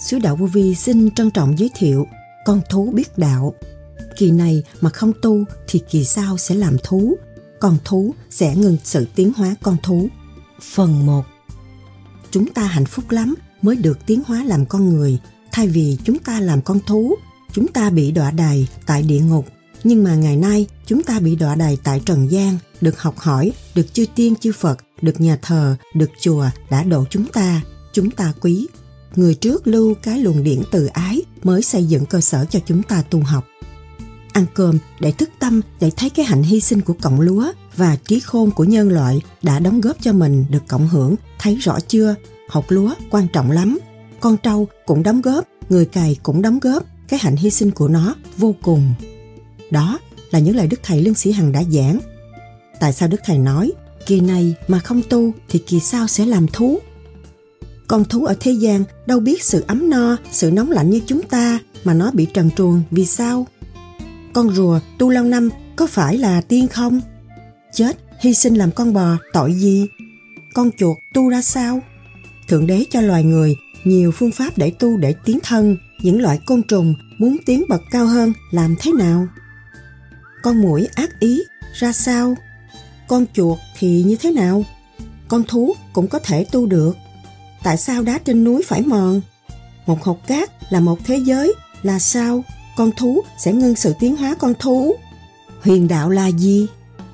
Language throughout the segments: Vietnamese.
Sứ Đạo Vô Vi xin trân trọng giới thiệu Con thú biết đạo. Kỳ này mà không tu thì kỳ sau sẽ làm thú. Con thú sẽ ngừng sự tiến hóa con thú. Phần 1. Chúng ta hạnh phúc lắm mới được tiến hóa làm con người. Thay vì chúng ta làm con thú, chúng ta bị đọa đày tại địa ngục. Nhưng mà ngày nay chúng ta bị đọa đày tại trần gian, được học hỏi, được chư tiên chư Phật, được nhà thờ, được chùa đã độ chúng ta quý. Người trước lưu cái luồng điển từ ái mới xây dựng cơ sở cho chúng ta tu học. Ăn cơm để thức tâm, để thấy cái hạnh hy sinh của cọng lúa và trí khôn của nhân loại đã đóng góp cho mình được cộng hưởng, thấy rõ chưa? Hột lúa quan trọng lắm. Con trâu cũng đóng góp, người cày cũng đóng góp, cái hạnh hy sinh của nó vô cùng. Đó là những lời Đức Thầy Lương Sĩ Hằng đã giảng. Tại sao Đức Thầy nói kỳ này mà không tu thì kỳ sau sẽ làm thú? Con thú ở thế gian đâu biết sự ấm no, sự nóng lạnh như chúng ta mà nó bị trần truồng vì sao? Con rùa tu lâu năm có phải là tiên không? Chết, hy sinh làm con bò tội gì? Con chuột tu ra sao? Thượng Đế cho loài người nhiều phương pháp để tu để tiến thân. Những loại côn trùng muốn tiến bậc cao hơn làm thế nào? Con muỗi ác ý ra sao? Con chuột thì như thế nào? Con thú cũng có thể tu được. Tại sao đá trên núi phải mòn? Một hột cát là một thế giới là sao? Con thú sẽ ngưng sự tiến hóa con thú. Huyền đạo là gì?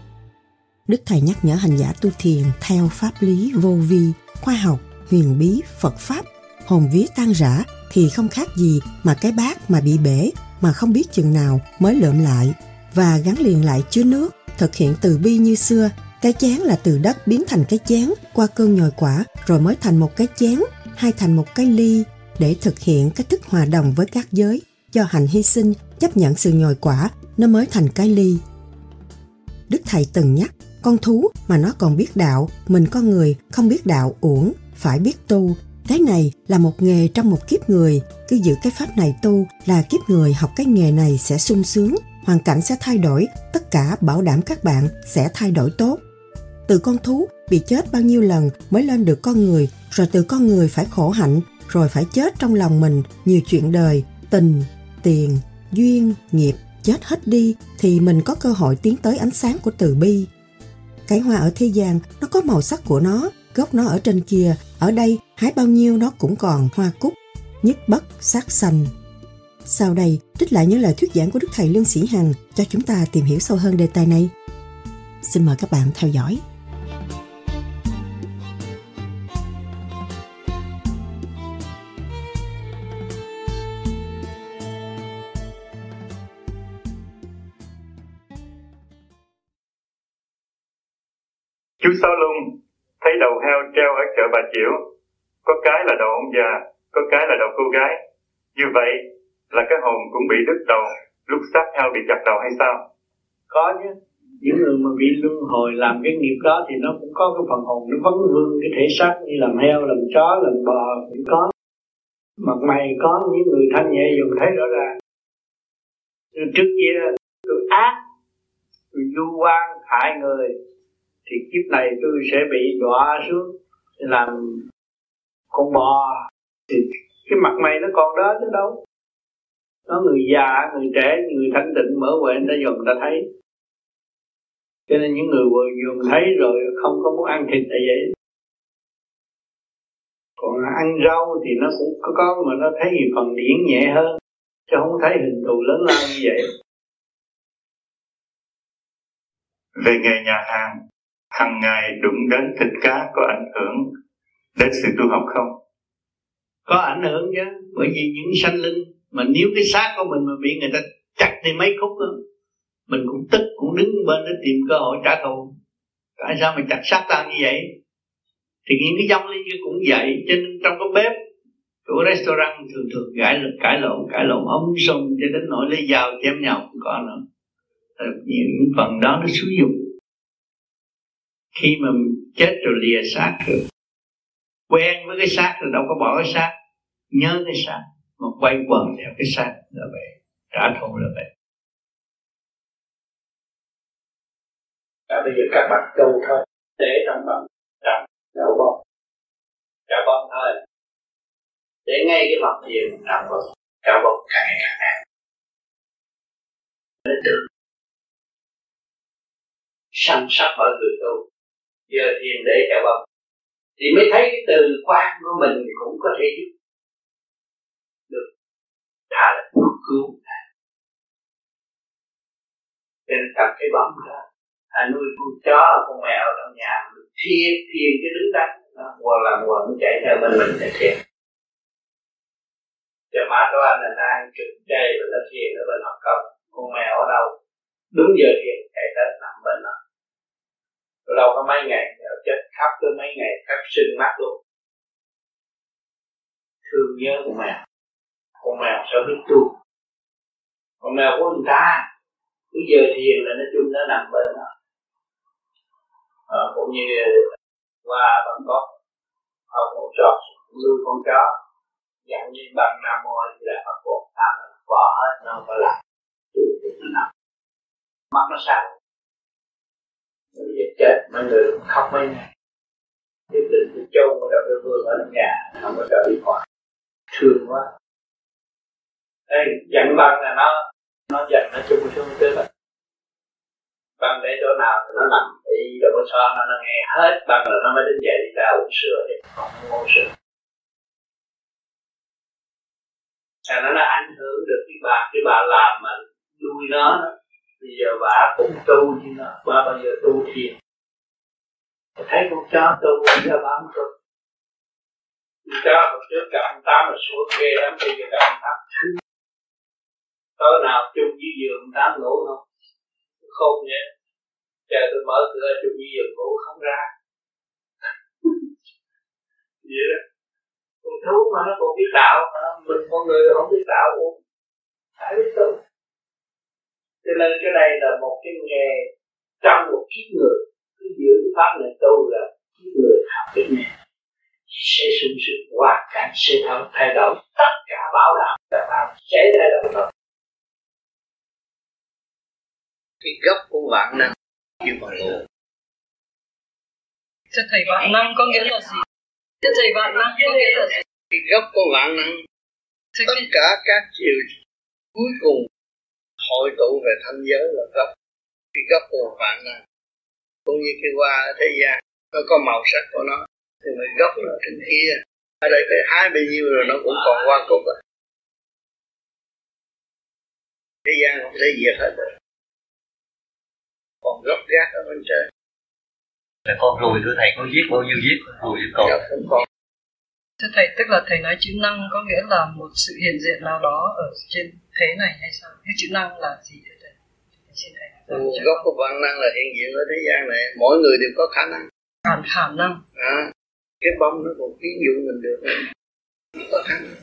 Đức Thầy nhắc nhở hành giả tu thiền theo pháp lý vô vi, khoa học, huyền bí, Phật Pháp. Hồn vía tan rã thì không khác gì mà cái bát mà bị bể mà không biết chừng nào mới lượm lại và gắn liền lại chứa nước. Thực hiện từ bi như xưa. Cái chén là từ đất biến thành cái chén, qua cơn nhồi quả rồi mới thành một cái chén, hay thành một cái ly, để thực hiện cái thức hòa đồng với các giới. Do hành hy sinh, chấp nhận sự nhồi quả, nó mới thành cái ly. Đức Thầy từng nhắc, con thú mà nó còn biết đạo, mình con người không biết đạo uổng, phải biết tu. Cái này là một nghề trong một kiếp người, cứ giữ cái pháp này tu là kiếp người học cái nghề này sẽ sung sướng, hoàn cảnh sẽ thay đổi, tất cả bảo đảm các bạn sẽ thay đổi tốt. Từ con thú bị chết bao nhiêu lần mới lên được con người, rồi từ con người phải khổ hạnh, rồi phải chết trong lòng mình nhiều chuyện đời, tình, tiền, duyên, nghiệp, chết hết đi thì mình có cơ hội tiến tới ánh sáng của từ bi. Cái hoa ở thế gian nó có màu sắc của nó, gốc nó ở trên kia, ở đây hái bao nhiêu nó cũng còn hoa cúc, nhất bất sát sanh. Sau đây trích lại những lời thuyết giảng của Đức Thầy Lương Sĩ Hằng cho chúng ta tìm hiểu sâu hơn đề tài này. Xin mời các bạn theo dõi. Chú Sáu Lung thấy đầu heo treo ở chợ Bà Chiểu, có cái là đầu ông già, có cái là đầu cô gái. Như vậy là cái hồn cũng bị đứt đầu lúc xác heo bị chặt đầu hay sao? Có chứ. Những người mà bị luân hồi làm cái nghiệp đó thì nó cũng có cái phần hồn nó vấn vương cái thể xác như làm heo, làm chó, làm bò cũng có. Mặt mày có, những người thanh nhẹ dùng thấy rõ ràng. Trước kia tôi ác, tôi du quan hại người, thì kiếp này tôi sẽ bị đọa xuống làm con bò, thì cái mặt mày nó còn đó chứ đâu. Nó người già, người trẻ, người thanh tịnh mở huệ người ta dùng người ta thấy. Cho nên những người vừa dùng thấy rồi không có muốn ăn thịt là vậy. Còn ăn rau thì nó cũng có mà nó thấy phần điển nhẹ hơn, chứ không thấy hình thù lớn lao như vậy. Về nghề nhà hàng, hàng ngày đụng đến thịt cá có ảnh hưởng đến sự tu học không? Có ảnh hưởng chứ, bởi vì những sanh linh mà nếu cái xác của mình mà bị người ta chặt thì mấy khúc đó, mình cũng tức, cũng đứng bên để tìm cơ hội trả thù. Tại sao mà chặt xác tao như vậy? Thì những cái dông linh cũng vậy. Cho nên trong cái bếp của restaurant thường cãi lộn ống xông cho đến nỗi lấy dao chém nhau cũng có nữa. Những phần đó nó xúi dục. Khi mà chết rồi lìa xác rồi, quen với cái xác rồi đâu có bỏ cái xác, nhớ cái xác mà quay quần theo cái xác là vậy, trả thù là vậy. Bây giờ các bạn cầu thôi, để trong bằng trạm đậu bông thôi. để ngay cái mặt thiền nằm vào cao bóng càng ngày càng nặng. Nên tự săn sóc mọi người tu giờ thiền để cao bóng thì mới thấy cái từ quan của mình thì cũng có thể giúp được, thà là cứu. Nên tập cái bóng đó, nuôi con chó, con mèo trong nhà, thiền cái đứng đắn, hoặc là quần chạy theo mình để thiền. Cho má đó anh là đang trực chay và nó thiền ở bên học công, con mèo ở đâu, đúng giờ thiền chạy tới nằm bên nó. Rồi đâu có mấy ngày, chết khắp tới mấy ngày, khắp sưng mắt luôn. Thương nhớ con mèo sao biết tu, con mèo của người ta. Cứ giờ thiền là nói chung nó nằm bên đó. Cũng như qua bằng góc học một trò nuôi con chó dặn như bằng Nam Mô thì là Phật Bồ Tát bỏ hết nó phải làm nó nằm mắt nó sáng. Bây giờ chết mấy người khóc mấy ngày quyết định tôi chôn ở đâu vương ở nhà không có trở đi khỏi thương quá. Đây dặn bằng là nó dành nó chung chung tới vậy. Bằng để chỗ nào thì nó nằm y đâu có sao nó nghe hết bằng là nó mới đứng dậy đi ra uống sữa thì không uống sữa. Nó ảnh hưởng được cái bà làm mà nuôi nó đó. Bây giờ bà cũng tu như nó, bà bao giờ tu thiền. Thấy con chó tu ra bám tu. Con chó hồi trước gặp ông Tám là xuống ghê lắm, bây giờ gặp ông Tám thương. Tối nào chung với giường Tám ngủ không? Không vậy. Chờ tôi mở cửa chung với giường ngủ không ra. Vậy đó. Con thú mà nó còn biết đạo, mình con người không biết đạo cũng phải biết tu. Cho nên cái này là một cái nghề trong một kiếp người. Cứ giữ cái pháp này tu là kiếp người học cái nghề sẽ sung sức hoàn cảnh sẽ thay đổi tất cả bảo đảm là bảo sẽ thay đổi thôi. Cái gốc của vạn năng như bằng ngộ. Thưa thầy, vạn năng có nghĩa là gì? Thưa thầy, vạn năng có nghĩa là gì? Cái gốc của vạn năng, tất cả các chiều cuối cùng hội tụ về thanh giới là gốc. Cái gốc của vạn năng cũng như cái hoa ở thế gian nó có màu sắc của nó, thì mà gốc nó trên kia ở đây phải hái bao nhiêu rồi nó cũng còn hoa cúc à. Thế gian không thể diệt hết rồi, còn gốc gác ở bên trên. Là con ruồi thưa thầy, có giết bao nhiêu giết ruồi yêu cầu? Không còn. Thưa thầy, tức là thầy nói chữ năng có nghĩa là một sự hiện diện nào đó ở trên thế này hay sao? Cái chữ năng là gì thưa thầy? Xin thầy. Gốc của vạn năng là hiện diện ở thế gian này, mỗi người đều có khả năng. Khả năng. Cái bóng nó còn ví dụ mình được, nó có khả năng.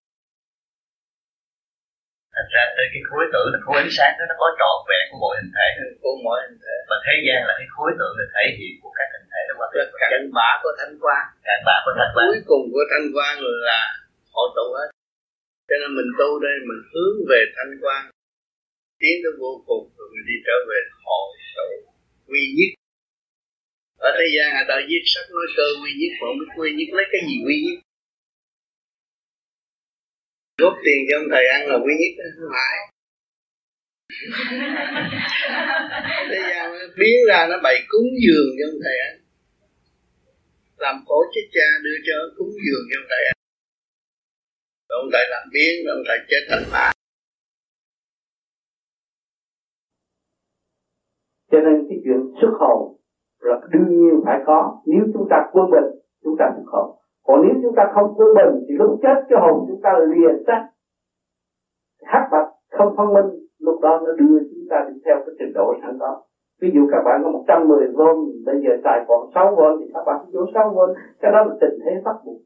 Thật ra tới cái khối tưởng là khối ánh sáng đó nó có trọn vẹn của mọi hình thể. Của mọi hình thể. Và thế gian là cái khối tượng là thể hiện của các hình thể đó. Hoặc là cạn bã của thanh quan. Cạn bã của thanh quan. Cuối cùng của thanh quan là hội tụ hết. Cho nên mình tu đây mình hướng về thanh quan, tiến tới vô cùng rồi mình đi trở về hội tụ quy nhất. Ở thế gian người ta viết sách nói cơ quy nhất, mà không biết quy nhất lấy cái gì quy nhất. Góp tiền cho ông thầy ăn là quy nhất đó, không phải. Thế gian nó biến ra nó bày cúng dường cho ông thầy ăn, làm khổ chết cha đưa cho cúng dường cho ông thầy ăn. Rồi ông thầy làm biến, rồi ông thầy chết thành ma. Cho nên cái chuyện xuất hồn là đương nhiên phải có. Nếu chúng ta quân bình chúng ta xuất hồn, còn nếu chúng ta không quân bình thì lúc chết cái hồn chúng ta lìa xác hắc bạch không phân minh, lúc đó nó đưa chúng ta đi theo cái trình độ sẵn đó. Ví dụ các bạn có 110V, bây giờ xài còn 6V thì các bạn vô 6V, cái đó là tình thế bắt buộc.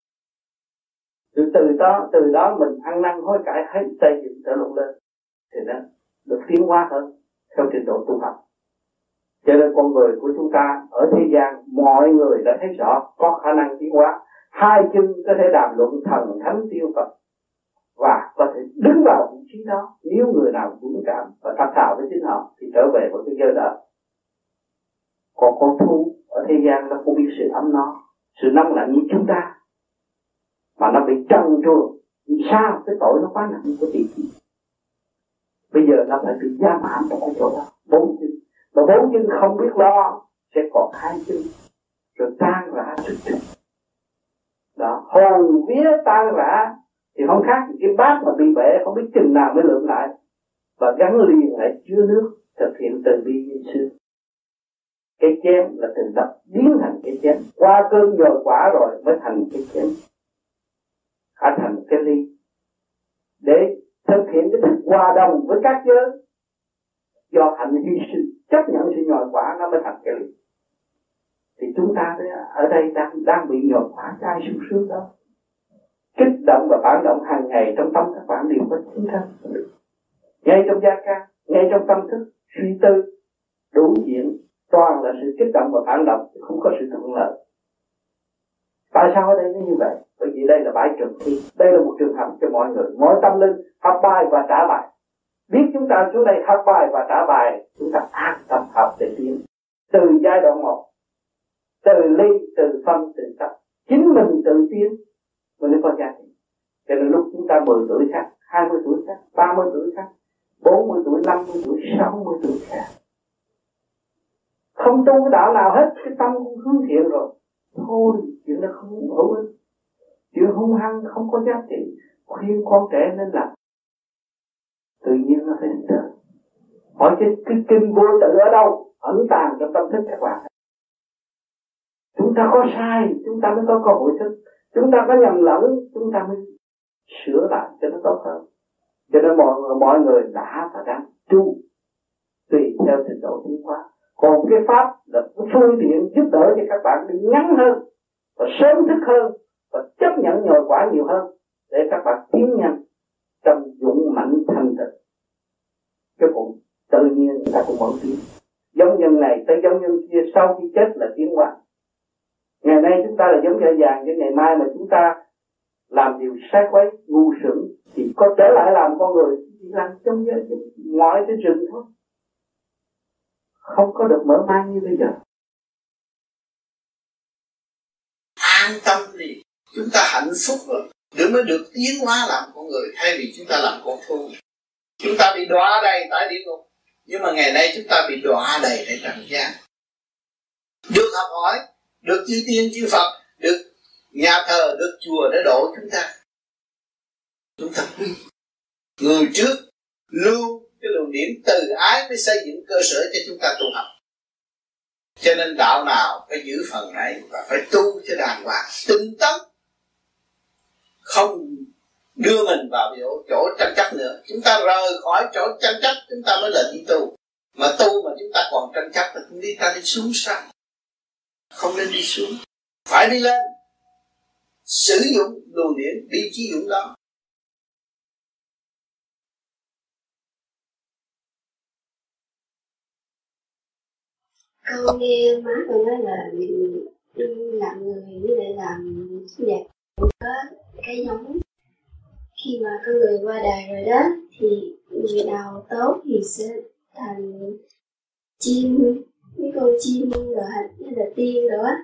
Từ đó mình ăn năn hối cải hay xây dựng trở lộn lên thì nó được tiến hóa hơn theo trình độ tu học. Cho nên con người của chúng ta ở thế gian mọi người đã thấy rõ có khả năng tiến hóa. Hai chân có thể đàm luận thần thánh tiêu Phật và có thể đứng vào vị trí đó. Nếu người nào dũng cảm và thật thà với chính họ thì trở về với cái giới đó. Còn con thú ở thế gian nó không biết sự ấm no, sự nóng lạnh như chúng ta. mà nó bị trần truồng. Vì sao? Cái tội nó quá nặng của tỳ khí. Bây giờ nó phải bị giam hãm trong cái chỗ đó. 4 chân. Mà 4 chân không biết lo sẽ còn 2 chân, rồi tan rã trực trực. Đó, hồn vía tan rã thì không khác gì cái bát mà bị bể không biết chừng nào mới lượm lại, và gắn liền lại chứa nước, thực hiện từ bi như xưa. Cái chén là từ đất biến thành cái chén, qua cơn nhồi quả rồi mới thành cái chén, thành cái ly, để thực hiện cái thức hòa đồng với các giới. Do hạnh hy sinh chấp nhận sự nhồi quả nó mới thành cái ly. Thì chúng ta ở đây đang bị nhồi quả chai sung sướng đó. Kích động và phản động hàng ngày trong tâm các bạn đều có chiến tranh. Ngay trong gia can, ngay trong tâm thức, suy tư, đủ diện, toàn là sự kích động và phản động, không có sự thuận lợi. Tại sao ở đây nó như vậy? Bởi vì đây là bãi trường thi, đây là một trường học cho mọi người, mỗi tâm linh học bài và trả bài. Biết chúng ta xuống đây học bài và trả bài, chúng ta an tâm học để tiến. Từ giai đoạn 1, từ ly, từ phân, từ tập, chính mình tự tiến mới có giá trị. Cho nên lúc chúng ta 10 tuổi khác, 20 tuổi khác, 30 tuổi khác, 40 tuổi, 50 tuổi, 60 tuổi khác. Không tu cái đạo nào hết, cái tâm cũng hướng thiện rồi. Thôi, chuyện đó không hữu ích. Chuyện hung hăng không có giá trị. Khuyên con trẻ nên làm. Tự nhiên nó phải đến. Hỏi cái kinh vô tự ở đâu? Ẩn tàng trong tâm thức các bạn. Chúng ta có sai, chúng ta mới có cơ hội thức. Chúng ta có nhầm lẫn, chúng ta mới sửa lại cho nó tốt hơn. Cho nên mọi người đã và đang tu tùy theo trình độ tiến hóa. Còn cái pháp là phương tiện giúp đỡ cho các bạn đi ngắn hơn và sớm thức hơn và chấp nhận nhồi quả nhiều hơn để các bạn tiến nhanh trong dũng mạnh thanh tịnh. Cái cũng tự nhiên người ta cũng mở tiến. Giống nhân này tới giống nhân kia sau khi chết là tiến hóa. Ngày nay chúng ta là giống dễ dàng, chứ ngày mai mà chúng ta làm điều sai quấy, ngu xuẩn thì có trở lại làm con người, chỉ làm trong giới ngoại cái rừng thôi. Không có được mở mang như bây giờ. An tâm đi, chúng ta hạnh phúc rồi, để mới được tiến hóa làm con người, thay vì chúng ta làm con thú. Chúng ta bị đọa đầy tại địa ngục, nhưng mà ngày nay chúng ta bị đọa đầy tại trần gian. Được học hỏi, được chư tiên chư Phật, được nhà thờ, được chùa để độ chúng ta. Chúng ta quý. Người trước lưu cái luồng điển từ ái mới xây dựng cơ sở cho chúng ta tu học. Cho nên đạo nào phải giữ phần này và phải tu cho đàng hoàng, tinh tấn, không đưa mình vào chỗ tranh chấp nữa. Chúng ta rời khỏi chỗ tranh chấp, chúng ta mới là đi tu. Mà tu mà chúng ta còn tranh chấp thì chúng ta đi xuống sao? Không nên đi xuống, phải đi lên, sử dụng luồng điển đi chí dụng đó. Con nghe má con nói là mình làm người với lại làm sinh vật cũng có cái giống. Khi mà con người qua đời rồi đó thì người nào tốt thì sẽ thành chim, mấy con chim rồi hay là tiên rồi á.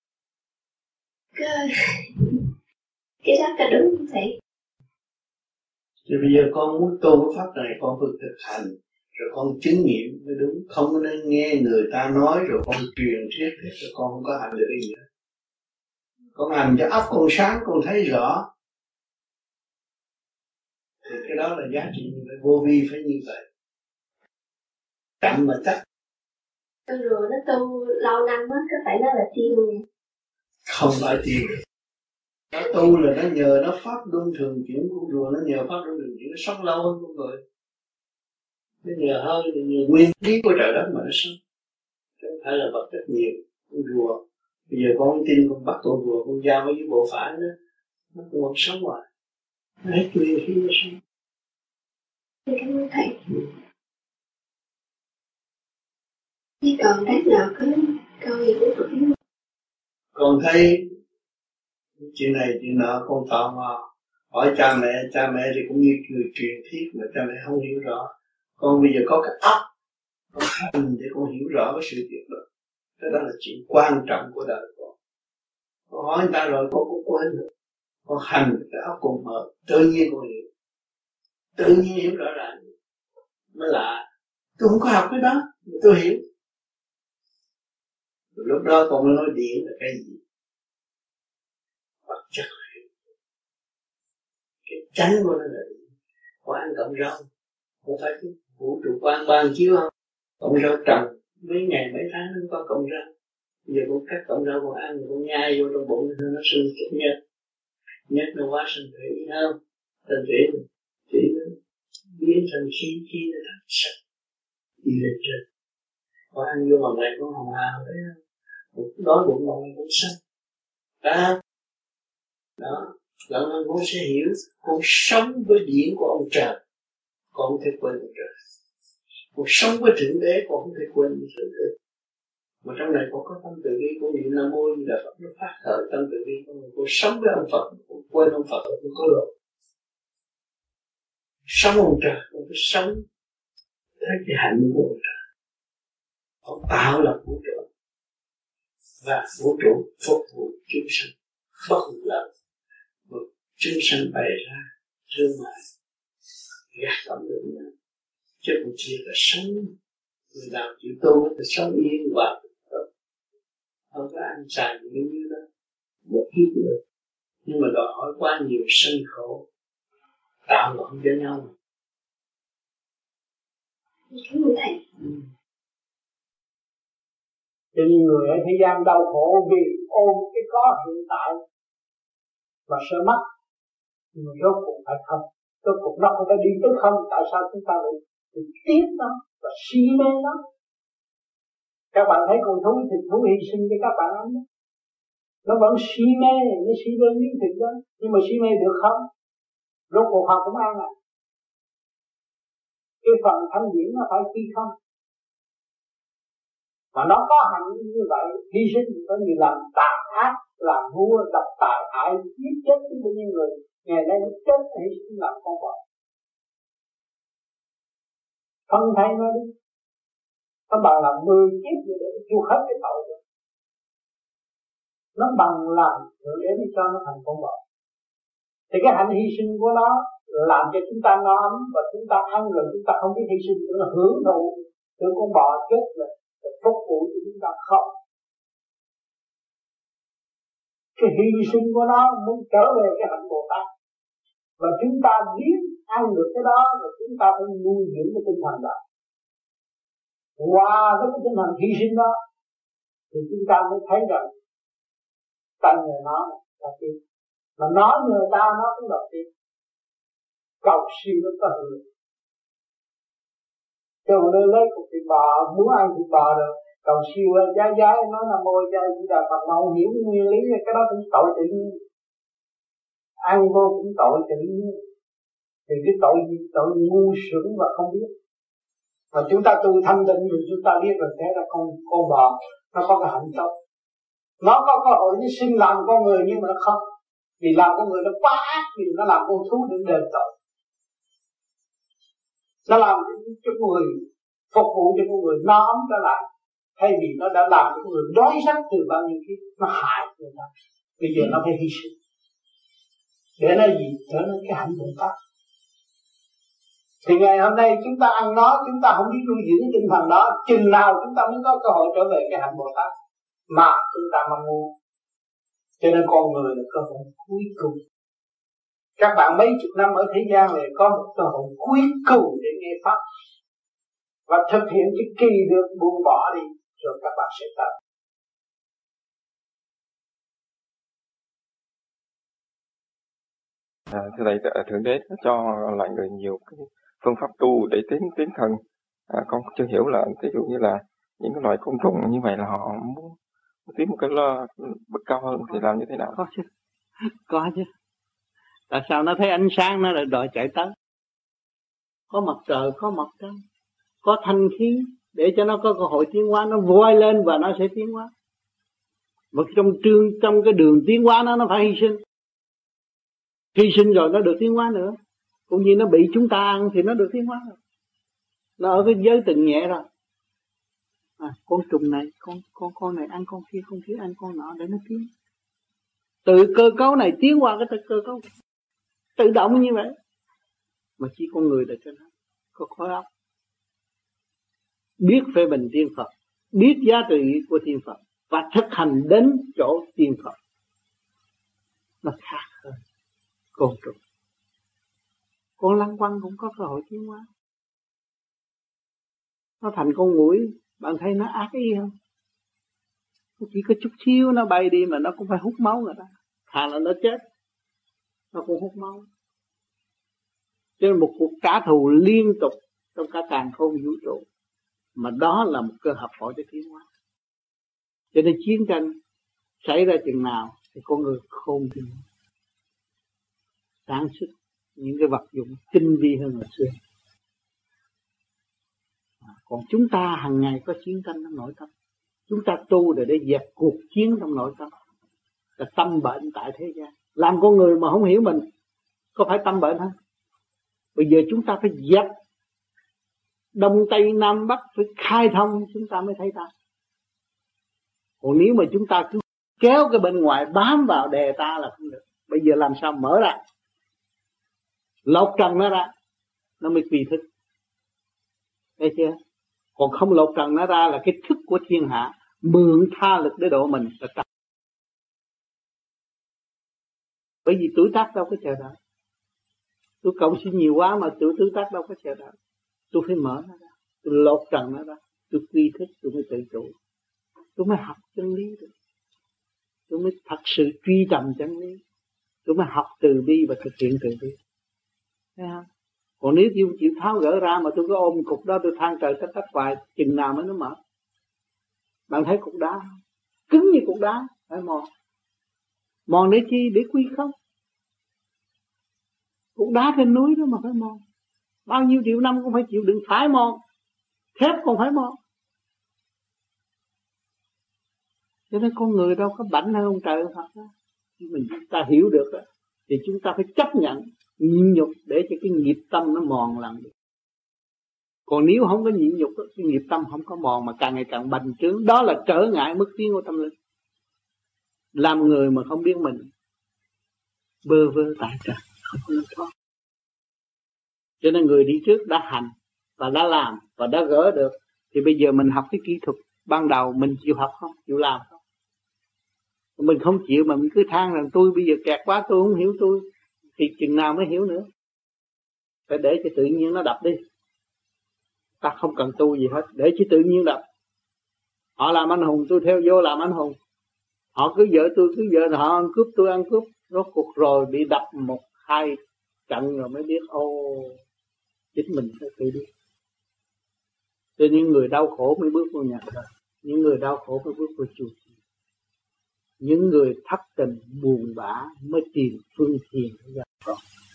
Cái đó có đúng không thầy? Thì bây giờ con muốn tu cái pháp này con phải thực hành, rồi con chứng nghiệm mới đúng. Không nên nghe người ta nói rồi con truyền thuyết rồi con không có hành được gì nữa. Con hành cho óc con sáng, con thấy rõ, thì cái đó là giá trị như vậy. Vô vi phải như vậy, chậm mà chắc. Con rùa nó tu lâu năm á, có phải nó là tiên không? Không phải tiên. Nó tu là nó nhờ nó pháp luân thường chuyển, con rùa nó nhờ pháp luân thường chuyển, nó sống lâu hơn con người. Nó nhờ hơi, nhờ nguyên lý của trời đất mà nó sống, chứ không phải là vật rất nhiều. Con rùa, bây giờ con tin con bắt con rùa, con giao với cái bộ phải nó cũng không sống hoài, nó hết nguyên khí nó sống. Cảm ơn thầy. Thế còn đáp nào có câu gì cũng hỏi. Con thấy chuyện này chuyện nọ con tò mò hỏi cha mẹ thì cũng như người truyền thuyết mà cha mẹ không hiểu rõ. Con bây giờ có cái óc, con hành để con hiểu rõ cái sự việc đó. Cái đó là chuyện quan trọng của đời con. Con hỏi người ta rồi con cũng quên rồi, Con hành cái óc con mở, tự nhiên con hiểu, tự nhiên hiểu rõ ràng. Mới lạ, tôi không có học cái đó, tôi hiểu. Lúc đó con mới nói điện là cái gì? Vật chất hiểu. Cái tránh của nó là có ăn cộng rau, không phải cái vũ trụ quan ban chiếu không? Cộng rau trồng, mấy ngày mấy tháng nó có cộng rau. Giờ con cắt cộng rau con ăn, con nhai vô trong bụng nó sưng chết nhất nó quá sân thủy không? Sân thủy nó biến thành khí nó thật sạch đi lên trên. Con ăn vô bằng này con hồng hào đấy không? Đói bụng bằng này cũng sân. Đó, lần lần con sẽ hiểu con sống với điển của ông trời, con không thể quên ông trời. Con sống với thượng đế, con không thể quên thượng đế. Mà trong này con có tâm từ bi, con niệm Nam Mô Di Đà Phật nó phát khởi tâm từ bi, con sống với ông Phật, con quên ông Phật không có được. Sống ông trời, con phải sống thấy cái hạnh của ông trời. Ông tạo lập vũ trụ và vũ trụ phục vụ chúng sanh bất lợi. Một chúng sanh bày ra thương mại gạt tầm được nhau, chứ không chỉ là sống. Người nào chịu tu thì sống yên và không có ăn xài như đó một kiếp được, nhưng mà đòi hỏi quá nhiều sân khổ tạo loạn cho nhau. Cảm ơn thầy. Cho nên người ở thế gian đau khổ vì ôm cái có hiện tại và sợ mất, nhưng mà rốt cuộc phải không, rốt cuộc nó không phải đi tới không. Tại sao chúng ta lại tiếc nó và si mê nó? Các bạn thấy con thú thì thú hy sinh cho các bạn ăn, nó vẫn si mê, nó si mê miếng thịt đó, nhưng mà si mê được không? Rốt cuộc họ cũng ăn à. Cái phần thanh điển nó phải khi không, mà nó có hạnh như vậy, hy sinh có như làm tà ác, làm vua, đập tài hại, giết chết những bao nhiêu người, ngày nay nó chết hy sinh làm con bò. Phân thay nó đi, nó bằng làm 10 kiếp để chuộc hết cái tội rồi. Nó bằng làm thượng đế mới cho nó thành con bò. Thì cái hạnh hy sinh của nó làm cho chúng ta no ấm, và chúng ta ăn rồi chúng ta không biết hy sinh, chúng ta hưởng thụ từ con bò chết rồi phục vụ cho chúng ta không. Cái hy sinh của nó muốn trở về cái hạnh Bồ Tát, và chúng ta biết ăn được cái đó rồi chúng ta phải nuôi dưỡng cái tinh thần đó. Qua với cái tinh thần hy sinh đó thì chúng ta mới thấy rằng ta nhờ nó là tiên, mà nó nhờ ta nó cũng là tiên. Cầu siêu nó có hiệu lực. Chứ hồi nơi lấy cục thịt bò, muốn ăn thịt bò rồi cầu siêu giá nói là môi giá chỉ là Phật mà không hiểu cái nguyên lý, cái đó cũng tội tự nhiên. Ăn vô cũng tội tự nhiên. Thì cái tội gì? Tội ngu xuẩn và không biết. Mà chúng ta tu thanh định thì chúng ta biết rồi, thế là con bò nó có cái hạnh tốt. Nó có cơ hội nó sinh làm con người, nhưng mà nó không. Vì làm con người nó quá ác, vì nó làm con thú để đền tội. Nó làm cho con người, phục vụ cho con người no ấm trở lại, thay vì nó đã làm cho con người đói rách từ bao nhiêu kiếp, nó hại người ta. Bây giờ nó phải hy sinh để nó gì? Để nó cái hạnh Bồ Tát. Thì ngày hôm nay chúng ta ăn nó, chúng ta không biết nuôi dưỡng tinh thần đó, chừng nào chúng ta mới có cơ hội trở về cái hạnh Bồ Tát mà chúng ta mong muốn. Cho nên con người là cơ hội cuối cùng. Các bạn mấy chục năm ở thế gian này có một cơ hội cuối cùng để nghe pháp và thực hiện cái kỳ được buông bỏ đi, rồi các bạn sẽ tới. Thưa thầy, Thượng Đế cho loài người nhiều cái phương pháp tu để tiến thần. Con chưa hiểu là ví dụ như là những cái loài côn trùng như vậy là họ muốn tiến một cái bậc cao hơn thì làm như thế nào? Có chứ. Tại sao nó thấy ánh sáng nó lại đòi chạy tới? Có mặt trời, có mặt trăng, có thanh khí để cho nó có cơ hội tiến hóa, nó voi lên và nó sẽ tiến hóa. Mà trong cái đường tiến hóa nó phải hy sinh. Hy sinh rồi nó được tiến hóa nữa. Cũng như nó bị chúng ta ăn thì nó được tiến hóa rồi. Nó ở cái giới từng nhẹ rồi. Con trùng này, con này ăn con kia ăn con nọ để nó tiến. Tự cơ cấu này tiến qua cái cơ cấu tự động như vậy. Mà chỉ con người là cho nó có khối óc, biết phê bình tiên Phật, biết giá trị của tiên Phật và thực hành đến chỗ tiên Phật. Nó khác hơn côn trùng. Con lăng quăng cũng có cơ hội tiến hóa. Nó thành con muỗi, bạn thấy nó ác ý không? Nó chỉ có chút xíu nó bay đi mà nó cũng phải hút máu người ta. Thà là nó chết, nó cũng hút máu. Cho nên một cuộc trả thù liên tục trong cả càn khôn vũ trụ. Mà đó là một cơ hội cho tiến hóa. Cho nên chiến tranh xảy ra chừng nào thì con người khôn chừng sản xuất những cái vật dụng tinh vi hơn hồi xưa. Còn chúng ta hàng ngày có chiến tranh trong nội tâm. Chúng ta tu để dẹp cuộc chiến trong nội tâm. Là tâm bệnh tại thế gian. Làm con người mà không hiểu mình, có phải tâm bệnh không? Bây giờ chúng ta phải dẹp Đông Tây Nam Bắc, phải khai thông chúng ta mới thấy ta. Còn nếu mà chúng ta cứ kéo cái bên ngoài bám vào đè ta là không được. Bây giờ làm sao mở ra, lột trần nó ra, nó mới tùy thức. Thấy chưa? Còn không lột trần nó ra là cái thức của thiên hạ, mượn tha lực để độ mình là trật. Bởi vì tuổi tác đâu có chờ đợi. Tôi cộng sinh nhiều quá mà tuổi tác đâu có chờ đợi. Tôi phải mở nó ra, tôi lột trần nó ra, tôi quy thức, tôi mới tự chủ. Tôi mới học chân lý được. Tôi mới thật sự truy tầm chân lý. Tôi mới học từ bi và thực hiện từ bi. Thấy không? Còn nếu tôi chịu tháo gỡ ra mà tôi cứ ôm cục đó, tôi than trời trách đất hoài, chừng nào mới nó mở. Bạn thấy cục đá cứng như cục đá, phải mòn. Mòn để chi? Để quy không. Cục đá trên núi đó mà phải mòn. Bao nhiêu triệu năm cũng phải chịu đựng, phải mòn. Thép còn phải mòn. Cho nên con người đâu có bảnh hơn ông trời Phật đó. Khi mình chúng ta hiểu được đó, thì chúng ta phải chấp nhận nhịn nhục để cho cái nghiệp tâm nó mòn lần được. Còn nếu không có nhịn nhục, cái nghiệp tâm không có mòn mà càng ngày càng bành trướng, đó là trở ngại mức tiến của tâm linh. Làm người mà không biết mình, bơ vơ tại trần, không có lối thoát. Cho nên người đi trước đã hành và đã làm và đã gỡ được, thì bây giờ mình học cái kỹ thuật ban đầu mình chịu học không, chịu làm không? Mình không chịu mà mình cứ than rằng tôi bây giờ kẹt quá, tôi không hiểu tôi, thì chừng nào mới hiểu nữa? Phải để cho tự nhiên nó đập đi. Ta không cần tu gì hết, để cho tự nhiên đập. Họ làm anh hùng, tôi theo vô làm anh hùng. Họ cứ vợ tôi cứ vợ, họ ăn cướp tôi ăn cướp. Rốt cuộc rồi bị đập 1-2 trận rồi mới biết chính mình phải tự đi. Cho những người đau khổ mới bước vào nhà thờ, những người đau khổ mới bước vào chùa. Những người thất tình buồn bã mới tìm phương thiền để gặp con.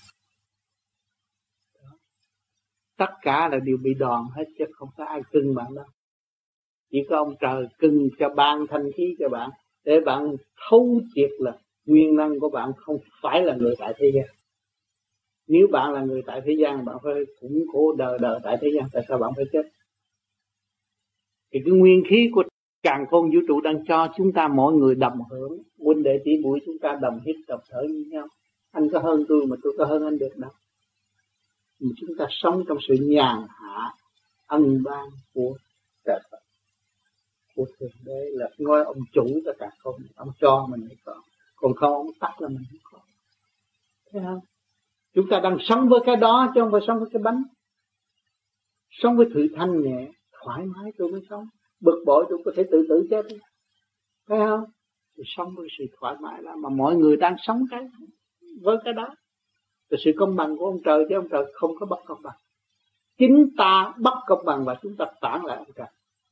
Tất cả là đều bị đòn hết chứ không có ai cưng bạn đâu. Chỉ có ông trời cưng cho ban thanh khí cho bạn, để bạn thấu triệt là nguyên năng của bạn không phải là người tại thế gian. Nếu bạn là người tại thế gian, bạn phải củng cố đời tại thế gian. Tại sao bạn phải chết? Thì cái nguyên khí của càn khôn vũ trụ đang cho chúng ta mỗi người đồng hưởng. Huynh đệ tỷ muội chúng ta đồng hít đồng thở như nhau. Anh có hơn tôi mà tôi có hơn anh được đâu. Mà chúng ta sống trong sự nhàn hạ ân ban của trời Phật, của Thượng Đế, là ngôi ông chủ tất cả không. Ông cho mình mới có, còn không ông tắt là mình không có. Thấy không? Chúng ta đang sống với cái đó chứ không phải sống với cái bánh. Sống với sự thanh nhẹ, thoải mái tôi mới sống. Bực bội tôi có thể tự tử chết. Thấy không? Tôi sống với sự thoải mái đó. Mà mọi người đang sống với cái đó. Là sự công bằng của ông trời, chứ ông trời không có bất công bằng. Chính ta bất công bằng và chúng ta phản lại ông trời.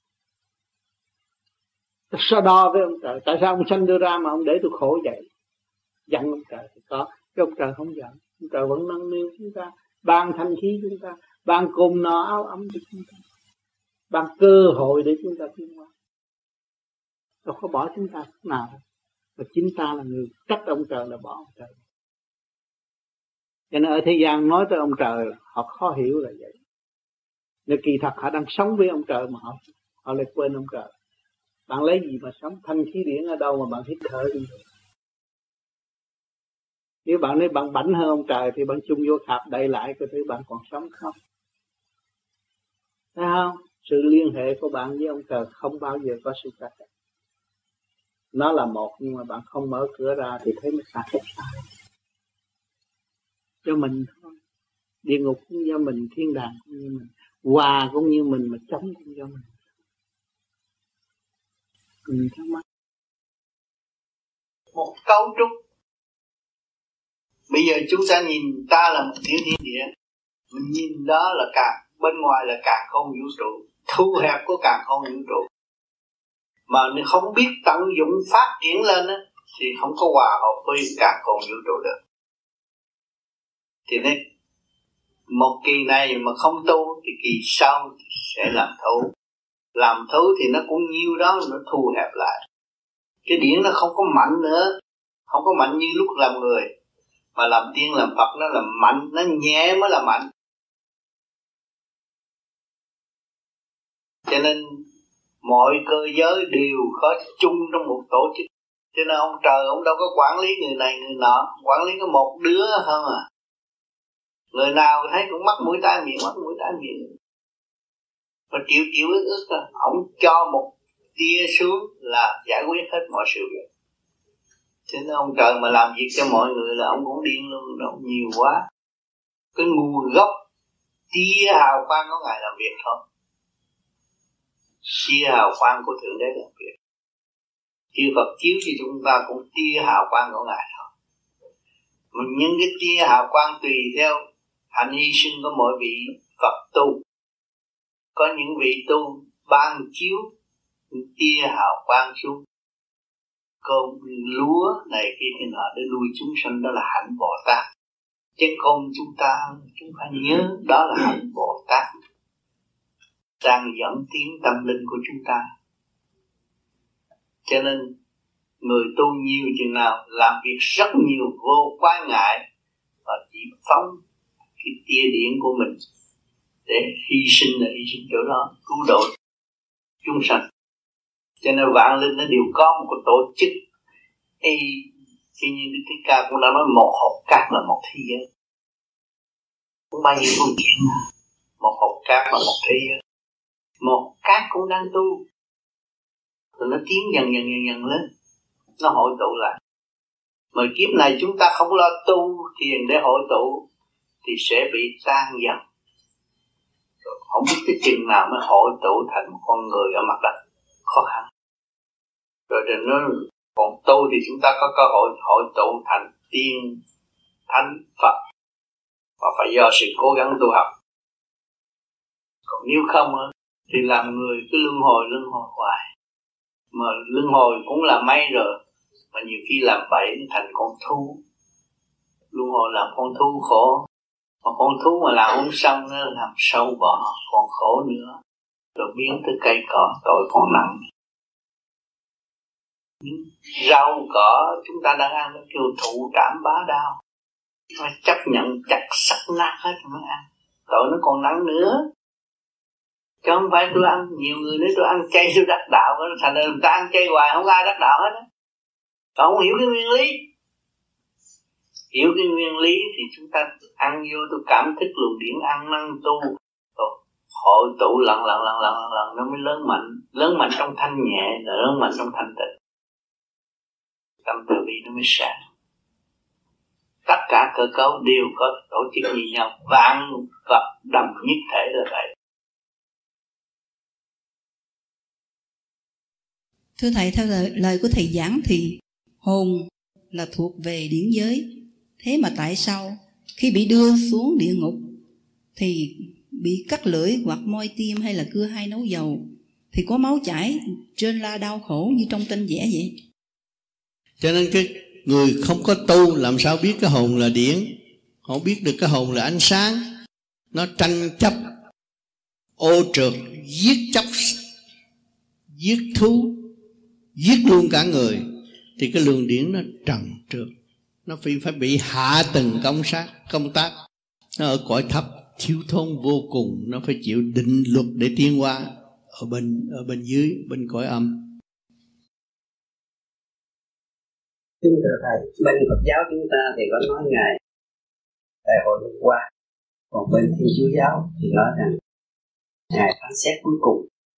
Ta so đo với ông trời. Tại sao ông sanh đưa ra mà ông để tôi khổ vậy? Giận ông trời thì có, chứ ông trời không giận. Ông trời vẫn nâng niu chúng ta, ban thanh khí chúng ta, ban cơm no áo ấm cho chúng ta, ban cơ hội để chúng ta tiến hóa. Đâu có bỏ chúng ta lúc nào. Và chính ta là người trách ông trời là bỏ ông trời. Cho nên ở thế gian nói tới ông trời họ khó hiểu là vậy. Nhưng kỳ thật họ đang sống với ông trời mà họ lại quên ông trời. Bạn lấy gì mà sống? Thanh khí điển ở đâu mà bạn hít thở đi? Nếu bạn nói bạn bảnh hơn ông trời thì bạn chung vô khạp đậy lại coi thử bạn còn sống không. Thấy không? Sự liên hệ của bạn với ông trời không bao giờ có sự cắt đứt. Nó là một, nhưng mà bạn không mở cửa ra thì thấy nó xa hết xa. Cho mình thôi. Địa ngục cũng do mình, thiên đàng cũng như mình, hòa cũng như mình, mà chống cũng do mình. Mình thắc mắc. Một cấu trúc. Bây giờ chúng ta nhìn ta là một tiểu thiên địa, mình nhìn đó là càng bên ngoài là càng không vũ trụ, thu hẹp của càng không vũ trụ. Mà nếu không biết tận dụng phát triển lên á, thì không có hòa hợp với càng không vũ trụ được. Thì nên một kỳ này mà không tu thì kỳ sau sẽ làm thấu. Làm thấu thì nó cũng nhiêu đó, nó thu hẹp lại. Cái điển nó không có mạnh nữa, không có mạnh như lúc làm người. Mà làm tiên làm Phật nó là mạnh, nó nhẹ mới là mạnh. Cho nên mọi cơ giới đều có chung trong một tổ chức. Cho nên ông trời ông đâu có quản lý người này người nọ, quản lý có một đứa hơn à. Người nào thấy cũng mắc mũi tai miệng, mắc mũi tai miệng. Và chịu ức thôi. Ông cho một tia xuống là giải quyết hết mọi sự việc. Cho nên ông trời mà làm việc cho mọi người là ông cũng điên luôn, nó nhiều quá. Cái nguồn gốc tia hào quang của Ngài làm việc thôi. Tia hào quang của Thượng Đế làm việc. Chư Phật chiếu cho chúng ta cũng tia hào quang của Ngài thôi. Mà những cái tia hào quang tùy theo hạnh hy sinh của mỗi vị Phật tu. Có những vị tu ban chiếu tia hào quang xuống cơm lúa này kia thì nọ để nuôi chúng sanh, đó là hạnh Bồ Tát. Chứ không chúng phải nhớ đó là hạnh Bồ Tát đang dẫn tiến tâm linh của chúng ta. Cho nên người tu nhiều chừng nào làm việc rất nhiều vô quái ngại và chỉ phóng cái tia điển của mình để hy sinh là hy sinh chỗ đó, cứu độ chúng sanh. Cho nên vạn linh nó đều có một cái tổ chức. Khi như Đức Thích Ca cũng đã nói một hộp cát là một thế giới. Không bao nhiêu câu chuyện một hộp cát là một thế giới. Một cát cũng đang tu, rồi nó tiến dần lên, nó hội tụ lại. Mà kiếp này chúng ta không lo tu thiền để hội tụ thì sẽ bị tan dần. Rồi không biết tới chừng nào mới hội tụ thành một con người ở mặt đất, khó khăn. Rồi nó còn tu thì chúng ta có cơ hội hội tụ thành tiên, thánh, Phật, và phải do sự cố gắng tu học. Còn nếu không thì làm người cứ luân hồi hoài. Mà luân hồi cũng là mấy rồi, mà nhiều khi làm bậy thành con thú. Luân hồi làm con thú khổ. Mà con thú mà làm không xong nó làm sâu bọ, còn khổ nữa. Rồi biến tới cây cỏ, tội còn nặng. Rau cỏ chúng ta đang ăn nó kêu thụ trảm bá đao. Phải chấp nhận chặt sắc nát hết mới ăn. Tội nó còn nặng nữa. Chứ không phải tôi ăn, nhiều người nói tôi ăn chay tôi đắc đạo, thành ra người ta ăn chay hoài không ai đắc đạo hết á. Còn không hiểu cái nguyên lý. Hiểu cái nguyên lý thì chúng ta ăn vô tôi cảm thức luồng điển ăn năn tu. Rồi hội tụ lần nó mới lớn mạnh trong thanh nhẹ, lớn mạnh trong thanh tịnh. Tâm từ bi nó mới sáng. Tất cả cơ cấu đều có tổ chức như nhau, vạn vật đồng nhất thể là vậy. Thưa Thầy, theo lời của Thầy giảng thì hồn là thuộc về điển giới. Thế mà tại sao khi bị đưa xuống địa ngục thì bị cắt lưỡi hoặc moi tim hay là cưa hai nấu dầu thì có máu chảy, trên la đau khổ như trong tranh vẽ vậy? Cho nên cái người không có tu làm sao biết cái hồn là điển, không biết được cái hồn là ánh sáng. Nó tranh chấp, ô trượt, giết chóc, giết thú, giết luôn cả người. Thì cái luồng điển nó trần trượt, nó phải bị hạ từng công tác. Nó ở cõi thấp thiếu thốn vô cùng, nó phải chịu định luật để tiến hóa ở bên dưới, bên cõi âm. Kính thưa thầy, bên Phật giáo chúng ta thì có nói ngày đại hội hôm qua, còn bên Thiên Chúa giáo thì nói rằng ngày phán xét cuối cùng.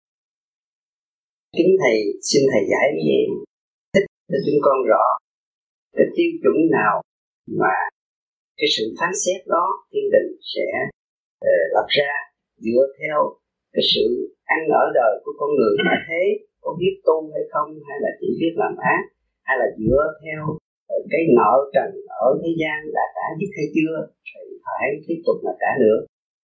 Kính thầy, xin thầy giải về thích cho chúng con rõ cái tiêu chuẩn nào mà cái sự phán xét đó thiên đình sẽ lập ra dựa theo cái sự ăn ở đời của con người mà thế có biết tu hay không, hay là chỉ biết làm ác, hay là dựa theo cái nợ trần ở thế gian đã trả dứt hay chưa thì phải tiếp tục là trả nữa.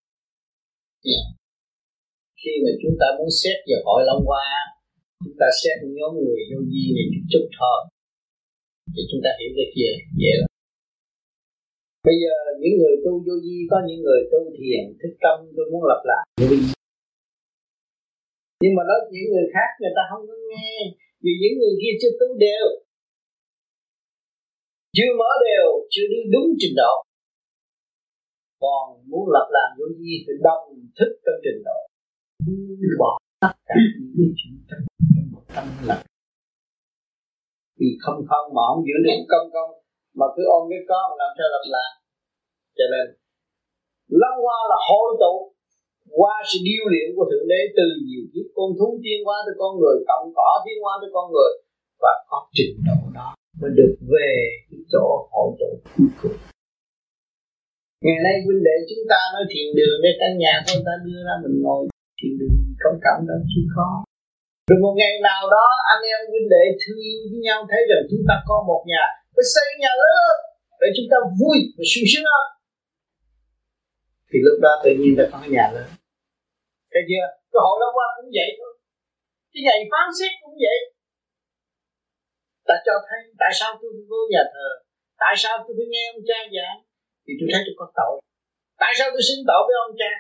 Khi mà chúng ta muốn xét về hội Long Hoa, chúng ta xét nhóm người vô vi này chút thôi thì chúng ta hiểu cái kia dễ lắm. Bây giờ những người tu vô vi, có những người tu thiền thức tâm, tôi muốn lập lại vô vi, nhưng mà nói những người khác người ta không có nghe, vì những người kia chưa tu đều, chưa mở đều, chưa đi đúng trình độ. Còn muốn lập làm vô vi thì đồng thức trong trình độ, bỏ tất cả những cái chuyện trong một tâm lặng. Vì không mà không giữ được công mà cứ ôm cái con làm sao lập lại. Cho nên Long Hoa là hội tụ qua sự điêu luyện của Thượng Đế từ nhiều kiếp con thú tiến hóa tới con người, cộng cỏ tiến hóa tới con người, và có trình độ đó mới được về cái chỗ hội tụ cuối cùng. Ngày nay huynh đệ chúng ta nói thiền đường để căn nhà của người ta đưa ra mình ngồi thiền đường công cộng đó chứ khó. Rồi một ngày nào đó anh em huynh đệ thương yêu với nhau, thấy rằng chúng ta có một nhà, phải xây nhà lớn để chúng ta vui và sung sướng hơn. Thì lúc đó tự nhiên ta có nhà lớn. Thấy chưa? Cái hội Long Hoa cũng vậy thôi. Cái ngày phán xét cũng vậy. Ta cho thấy tại sao tôi vô nhà thờ, tại sao tôi phải nghe ông cha giảng, thì tôi thấy tôi có tội. Tại sao tôi xin tội với ông cha?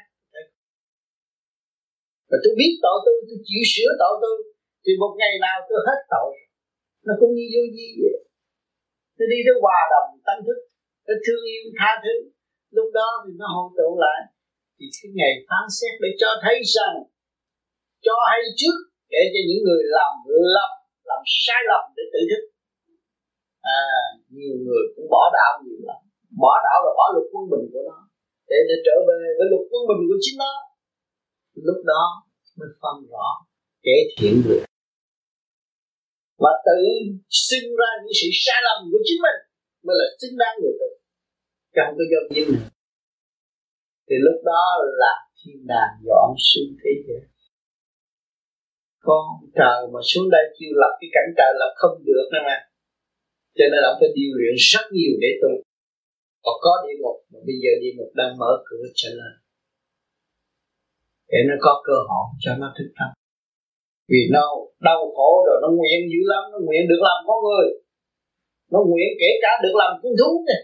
Và tôi biết tội tôi chịu sửa tội tôi, thì một ngày nào tôi hết tội. Nó cũng như vô vi vậy. Tôi đi tới hòa đồng tâm thức, tôi thương yêu tha thứ, lúc đó thì nó hội tụ lại. Thì cái ngày phán xét để cho thấy rằng, cho hay trước để cho những người làm sai lầm để tự thức. Nhiều người cũng bỏ đạo nhiều lắm. Bỏ đạo là bỏ luật quân bình của nó, để trở về với luật quân bình của chính nó. Lúc đó mới phân rõ kẻ thiện được, mà tự sinh ra những sự sai lầm của chính mình mới là chính đáng người tu, chứ không có do duyên nữa. Thì lúc đó là thiên đàng dọn xuống thế giới. Con trời mà xuống đây kêu lập cái cảnh trời là không được nữa mà. Cho nên ông phải điều luyện rất nhiều để tu. Còn có địa ngục, mà bây giờ địa ngục đang mở cửa trở lên, để nó có cơ hội cho nó thức tâm. Vì nó đau khổ rồi nó nguyện dữ lắm, nó nguyện được làm con người, nó nguyện kể cả được làm con thú này.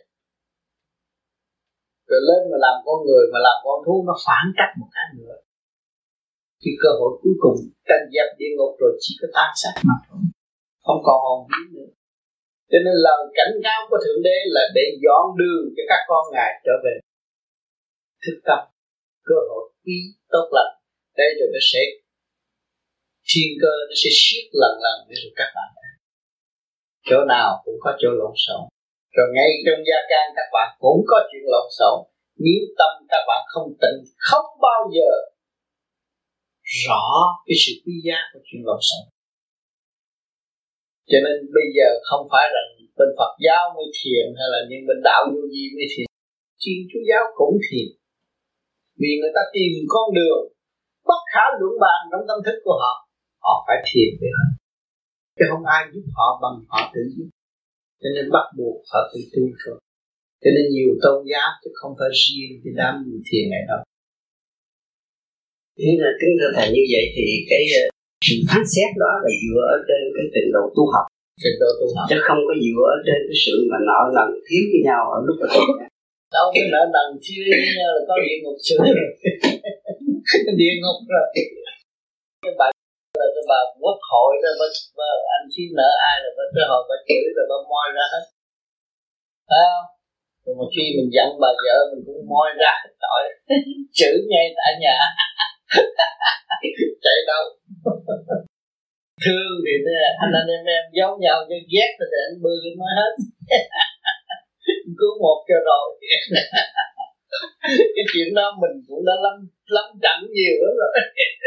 Rồi lên mà làm con người, mà làm con thú nó phản trắc một cái nữa. Thì cơ hội cuối cùng tranh dẹp địa ngục rồi chỉ có tan sát mà thôi, không còn hồn vía nữa. Cho nên lời cảnh cáo của Thượng Đế là để dọn đường cho các con Ngài trở về thức tâm. Cơ hội quý tốt lành đây rồi nó sẽ thiên cơ, nó sẽ siết lần để rồi các bạn thấy chỗ nào cũng có chỗ lộn xộn. Rồi ngay trong gia can các bạn cũng có chuyện lộn xộn. Nếu tâm các bạn không tịnh, không bao giờ rõ cái sự quý giá của chuyện lộn xộn. Cho nên bây giờ không phải là bên Phật giáo mới thiền, hay là những bên đạo vô vi mới thiền. Thiên Chúa giáo cũng thiền, vì người ta tìm con đường bất khả luận bàn trong tâm thức của họ. Họ phải thiền với họ, chứ không ai giúp họ bằng họ tự giúp. Cho nên bắt buộc họ tự tu thôi. Cho nên nhiều tôn giáo chứ không phải riêng cái đám thiền này đâu. Thế là kính thưa thầy, như vậy thì cái sự phán xét đó là dựa ở trên cái trình độ tu học, chứ không có dựa ở trên cái sự mà nợ nần thiếu với nhau ở lúc đó. Đâu cái nợ nần thiếu với nhau là có địa ngục sửa rồi. Địa ngục rồi. Cái bà là cái bà quốc hội đó, bà anh thiếu nợ ai là bà tới hồi bà chửi rồi bà moi ra hết. Phải không? Rồi một khi mình giận bà vợ mình cũng moi ra hết tội. Chửi ngay tại nhà. Chạy đâu. thương thì anh em giấu nhau, cho ghét thì anh bư nói hết. Cứu một cho rồi. Cái chuyện đó mình cũng đã lâm trận nhiều lắm rồi.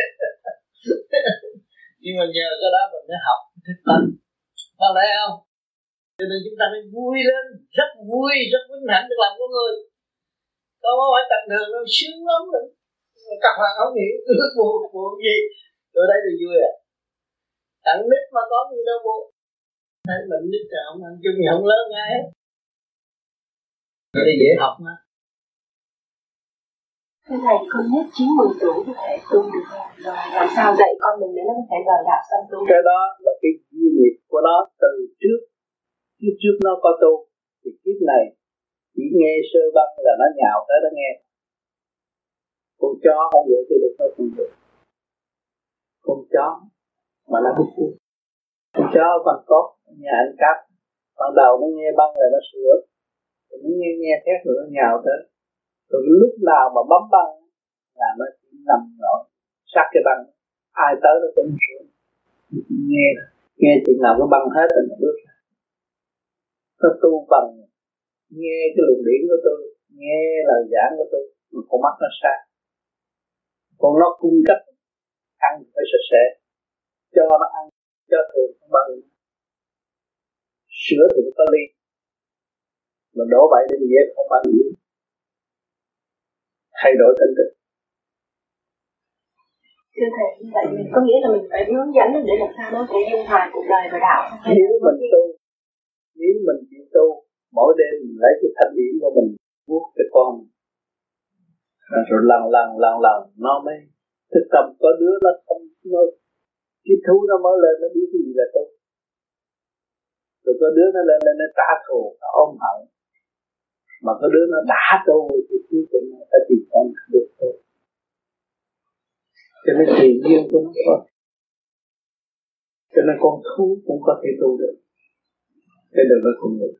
Nhưng mà nhờ cái đó mình mới học thức tâm, có lẽ không? Cho nên chúng ta mới vui lên, rất vui, rất vinh hạnh được làm con người. Không phải tầm thường đâu, sướng lắm rồi. Các bạn không hiểu buồn gì. Rồi đây là vui à. Thằng nít mà có gì đâu buồn. Thấy mình nít rồi không ăn chung gì không lớn ngay hết. Đây dễ học mà. Thưa Thầy, con nhất 90 tuổi có thể tu được không? Rồi làm sao dạy con mình để nó có thể đòi đạp xong tu? Cái đó là cái duyên nghiệp của nó từ trước. Kiếp trước nó có tu, thì kiếp này chỉ nghe sơ băng là nó nhào tới nó nghe. Con chó không vậy thì được nó không được. Con chó mà nó biết tu. Con chó ở Bangkok, nhà anh Cáp, ban đầu nó nghe băng là nó sửa, rồi nó nghe thét rồi nó nhào tới. Rồi lúc nào mà bấm băng là nó chỉ nằm ngồi sát cái băng, ai tới nó cũng sửa. Nghe chừng nào cái băng hết rồi nó bước ra. Nó tu bằng nghe cái luồng điển của tôi, nghe lời giảng của tôi, mà con mắt nó sáng. Còn nó cung cấp ăn phải sạch sẽ, cho nó ăn, cho thường không bao giờ. Sữa thì nó có ly, mà đổ bậy đến dễ không bao giờ. Thay đổi tinh thần. Thưa Thầy, như vậy mình có nghĩa là mình phải hướng dẫn để làm sao nó sẽ dung hòa cuộc đời và đạo. Nếu mình tu, nếu mình chịu tu, mỗi đêm mình lấy cái thanh điển của mình vuốt cái con, rồi lần nó mới thức tâm. Có đứa nó không, nó cái thú nó mới lên nó biết cái gì là tu. Rồi có đứa nó lên nó trả thù, nó ôm hận. Mà có đứa nó đã tu thì cuối cùng nó phải tìm con được tu. Cho nên tùy duyên của nó thôi. Cho nên con thú cũng có thể tu được. Cái đường nó không được.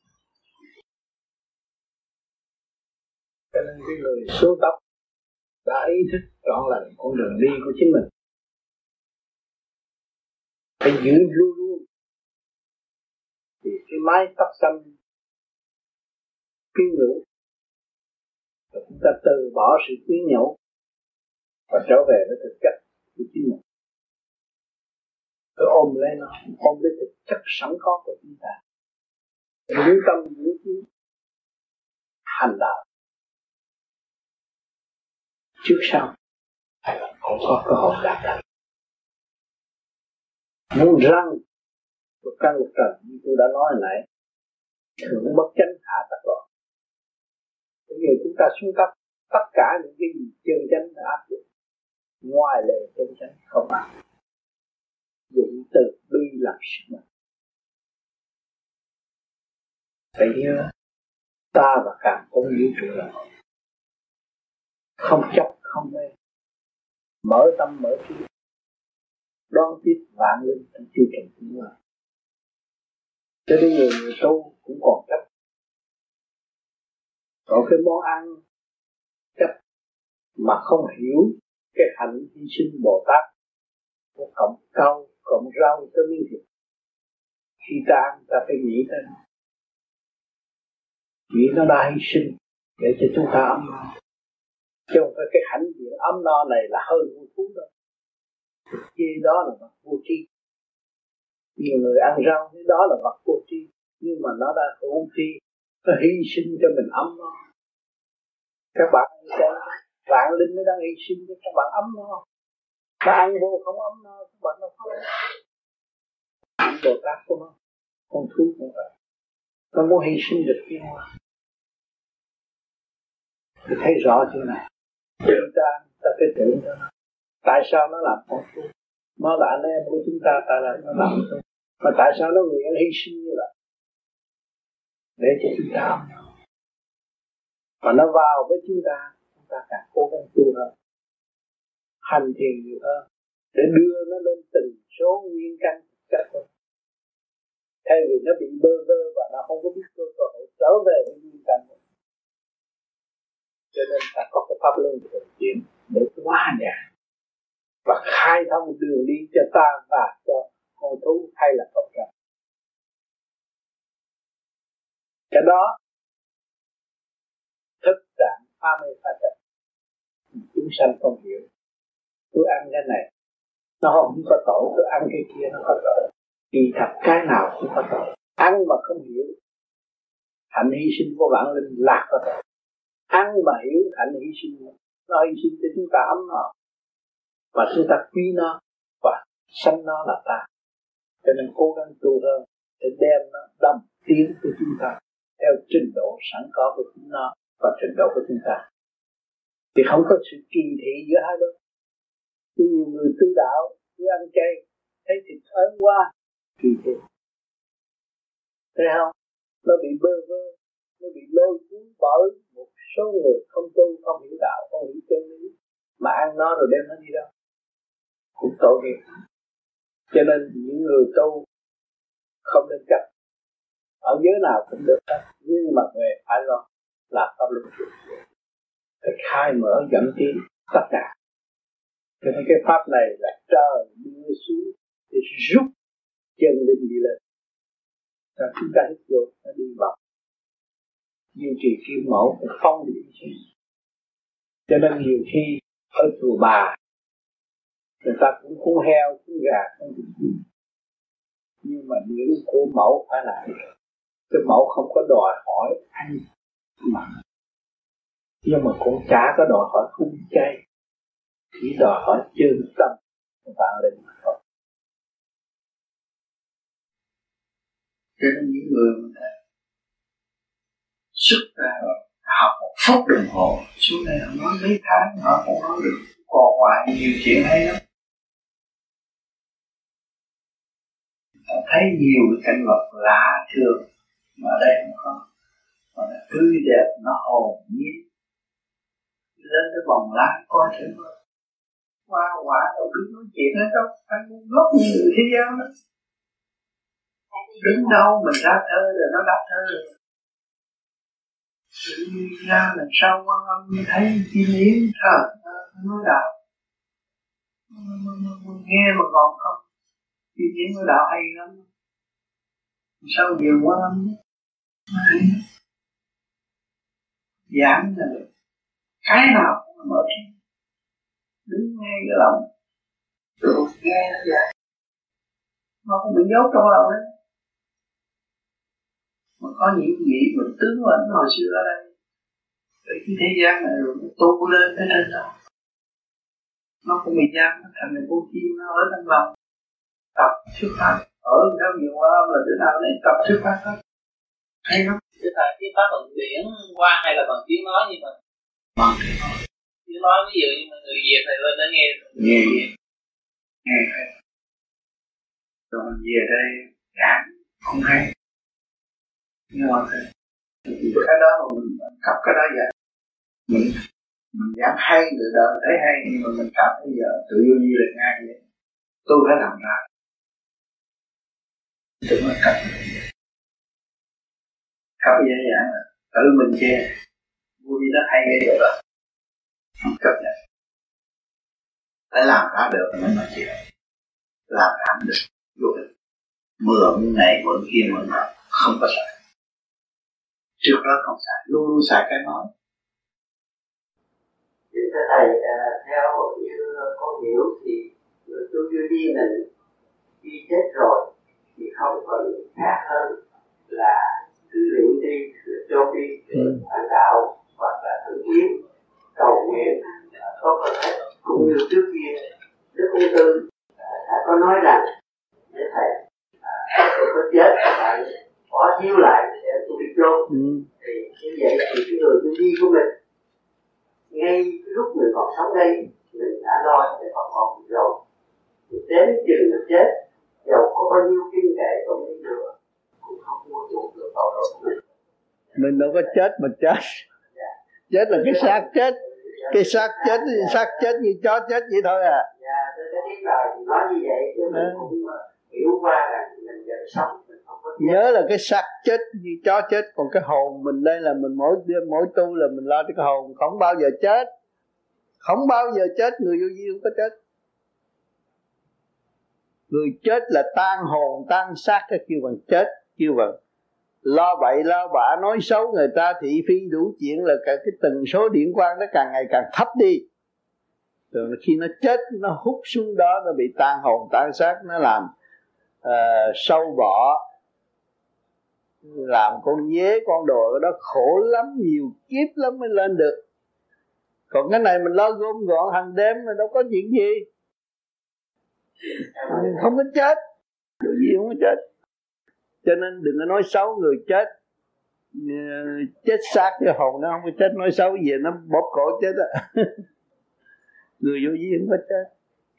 Cho nên cái người số tóc đã ý thức trọn lành con đường đi của chính mình. Phải giữ luôn luôn. Thì cái mái tóc xanh quyến rũ, và chúng ta từ bỏ sự quyến nhũ và trở về với thực chất của chính mình. Tôi ôm lấy nó, ôm lấy thực chất sẵn có của chúng ta. Giữ tâm giữ trí, hành đạo. Trước sau cũng có cơ hội đạt được. Muốn răng một căn một trần như tôi đã nói hồi nãy, thường bất chánh hạ tật loạn. Bây giờ chúng ta xuống cấp tất cả những cái gì chân chánh đã áp dụng, ngoài lệ chân chánh không áp dụng từ bi làm sức mạnh. Phải nhớ ta và càng không vũ trụ là không chấp không mê, mở tâm mở trí, đón tiếp vạn linh trong chương trình tiến hóa. Cho nên người tu cũng còn chấp. Còn cái món ăn chấp mà không hiểu cái hạnh hy sinh Bồ Tát của cộng cau, cộng rau tới miếng thịt. Khi ta ăn ta phải nghĩ tới nó. Nghĩ nó đã hy sinh để cho chúng ta ấm no. Chứ không phải cái hạnh diện ấm no này là hơn vô thú đâu. Khi đó là vật vô tri. Nhiều người ăn rau thì đó là vật vô tri. Nhưng mà nó đã hữu tri, nó hy sinh cho mình ấm no. Các bạn xem vạn linh nó đang hy sinh cho các bạn ấm no. Nó ăn vô không ấm no, các bạn đâu có. Hạnh Bồ Tát của nó, con thú cũng vậy. Nó muốn hy sinh được tiến hóa. Tôi thấy rõ chuyện này. Chúng ta phải tưởng cho nó. Tại sao nó làm con thú? Nó là anh em của chúng ta, tại là nó làm thôi. Mà tại sao nó nguyện hy sinh như vậy? Để cho chúng ta ấm no. Và nó vào với chúng ta càng cố gắng tu hơn, hành thiền nhiều hơn, để đưa nó lên từng số nguyên căn chất hơn. Thay vì nó bị bơ vơ và nó không có biết cơ hội trở về với nguyên căn. Cho nên ta có cái pháp luân thường chuyển để hóa giải và khai khai thông đường đi cho ta và cho con thú hay là cộng đồng. Cái đó thức trạng phá mê phá chấp. Chúng sanh không hiểu. Tôi ăn cái này nó không có tội, tôi ăn cái kia nó có tội. Kỳ thật cái nào cũng có tội. Ăn mà không hiểu hạnh hy sinh của bản linh là có tội. Ăn mà hiểu hạnh hy sinh, nó hy sinh cho chúng ta ấm nó và chúng ta quý nó và sanh nó là ta. Cho nên cố gắng tu hơn để đem nó đâm tiến của chúng ta theo trình độ sẵn có của chúng nó và trình độ của chúng ta. Thì không có sự kỳ thị giữa hai bên. Thì nhiều người tu đạo cứ ăn chay thấy thịt ớn quá kỳ thị. Thấy không? Nó bị bơ vơ, nó bị lôi cuốn bởi một số người không tu, không hiểu đạo, không hiểu chân lý mà ăn nó rồi đem nó đi đâu cũng tội nghiệp. Cho nên những người tu không nên chấp ở giới nào cũng được hết, nhưng mà về phải lo là pháp luật phải khai mở dẫn tiến tất cả. Cho nên cái pháp này là trời đưa xuống để rút chân linh đi lên. Rồi chúng ta hít vô nó đi vào duy trì kim mẫu để phong điểm chứ. Cho nên nhiều khi ở chùa Bà người ta cũng không heo, cũng gà, không được gì. Nhưng mà những của mẫu phải là cái mẫu không có đòi hỏi ăn mặn, nhưng mà cũng chả có đòi hỏi cung chay, chỉ đòi hỏi chân tâm của bạn linh mà thôi. Cho nên những người mà xuất ra rồi học một phút đồng hồ xuống đây họ nói mấy tháng họ cũng nói được, còn ngoài nhiều chuyện hay lắm. Họ thấy nhiều cái cảnh vật lạ thường mà ở đây không có, mà là tươi đẹp, nó hồn nhiên. Lên cái vòng lá coi thử hoa quả đâu cứ nói chuyện hết đâu, phải ngu ngốc như người thế gian đó. Đứng đâu mình ra thơ rồi nó đáp thơ rồi. Tự ra lần sau quan âm như thấy chim yến thở nói đạo. Nghe mà còn không, chim yến nói đạo hay lắm. Sao nhiều quan âm hay lắm. Giảng là được. Cái nào cũng mở trí. Đứng ngay cái lòng rồi nghe nó giảng. Nó không bị nhốt trong lòng đấy. Mà có những vị mà tướng lãnh hồi xưa ở đây ở cái thế gian này rồi nó tu lên tới trên đó, nó cũng bị giam, nó thành một con chim nó ở trong lòng tập xuất phát ở theo nhiều qua là thế nào này tập xuất phát hết hay lắm. Chứ tại cái pháp bằng điển qua hay là bằng tiếng nói, nhưng mà bằng tiếng nói ví dụ như mà người Việt này lên nó nghe rồi mình về đây giảng không hay. Nhưng mà cái đó mà mình cặp cái đó vậy, mình dám hay người đời thấy hay, nhưng mà mình cảm thấy giờ tự nhiên như là ngay vậy, tôi phải làm ra, đừng có cặp dễ dàng là tự mình chê vui nó hay ngay được rồi, không chấp nhận, phải làm ra được mới mà chịu, làm ra được vô ích, mượn này mượn kia mượn nọ không có sợ. Trước đó không xài, luôn luôn xài cái nói. Thưa Thầy, theo như con hiểu thì người tu vô vi mình khi chết rồi thì không còn khác hơn là cứ luyện đi, cho đi, hành đạo hoặc là thử kiếm, cầu nguyện tốt hơn hết. Cũng như trước kia Đức Ung Tư đã có nói rằng để Thầy tôi có chết phải bỏ chiếu lại để tôi bị chôn. Thì như vậy thì cái người tu vi của mình ngay lúc mình còn sống đây mình đã lo để còn rồi, đến chừng mình chết dầu có bao nhiêu kinh kệ còn đi nữa cũng không mua chuộc được tội lỗi của mình. Mình đâu có chết mà chết. Chết là cái xác chết. Cái xác chết thì xác chết như chó chết vậy thôi à. Dạ, tôi đã biết rồi thì nói như vậy chứ mình cũng hiểu qua rằng mình vẫn sống. Nhớ là cái xác chết như chó chết, còn cái hồn mình đây là mình mỗi đêm mỗi tu là mình lo cho cái hồn không bao giờ chết, không bao giờ chết, người vô vi không có chết. Người chết là tan hồn tan xác, cái kêu bằng chết, kêu bằng lo bậy lo bạ, nói xấu người ta, thị phi đủ chuyện, là cả cái tần số điện quang nó càng ngày càng thấp đi. Rồi khi nó chết, nó hút xuống đó, nó bị tan hồn tan xác, nó làm sâu bọ, làm con dế con đồ, cái đó khổ lắm, nhiều kiếp lắm mới lên được. Còn cái này mình lo gom gọn hàng đêm mà đâu có chuyện gì, không có chết, điều gì không có chết. Cho nên đừng có nói xấu người chết, chết xác cái hồn nó không có chết, nói xấu gì nó bóp cổ chết á. Người vô duyên không có chết.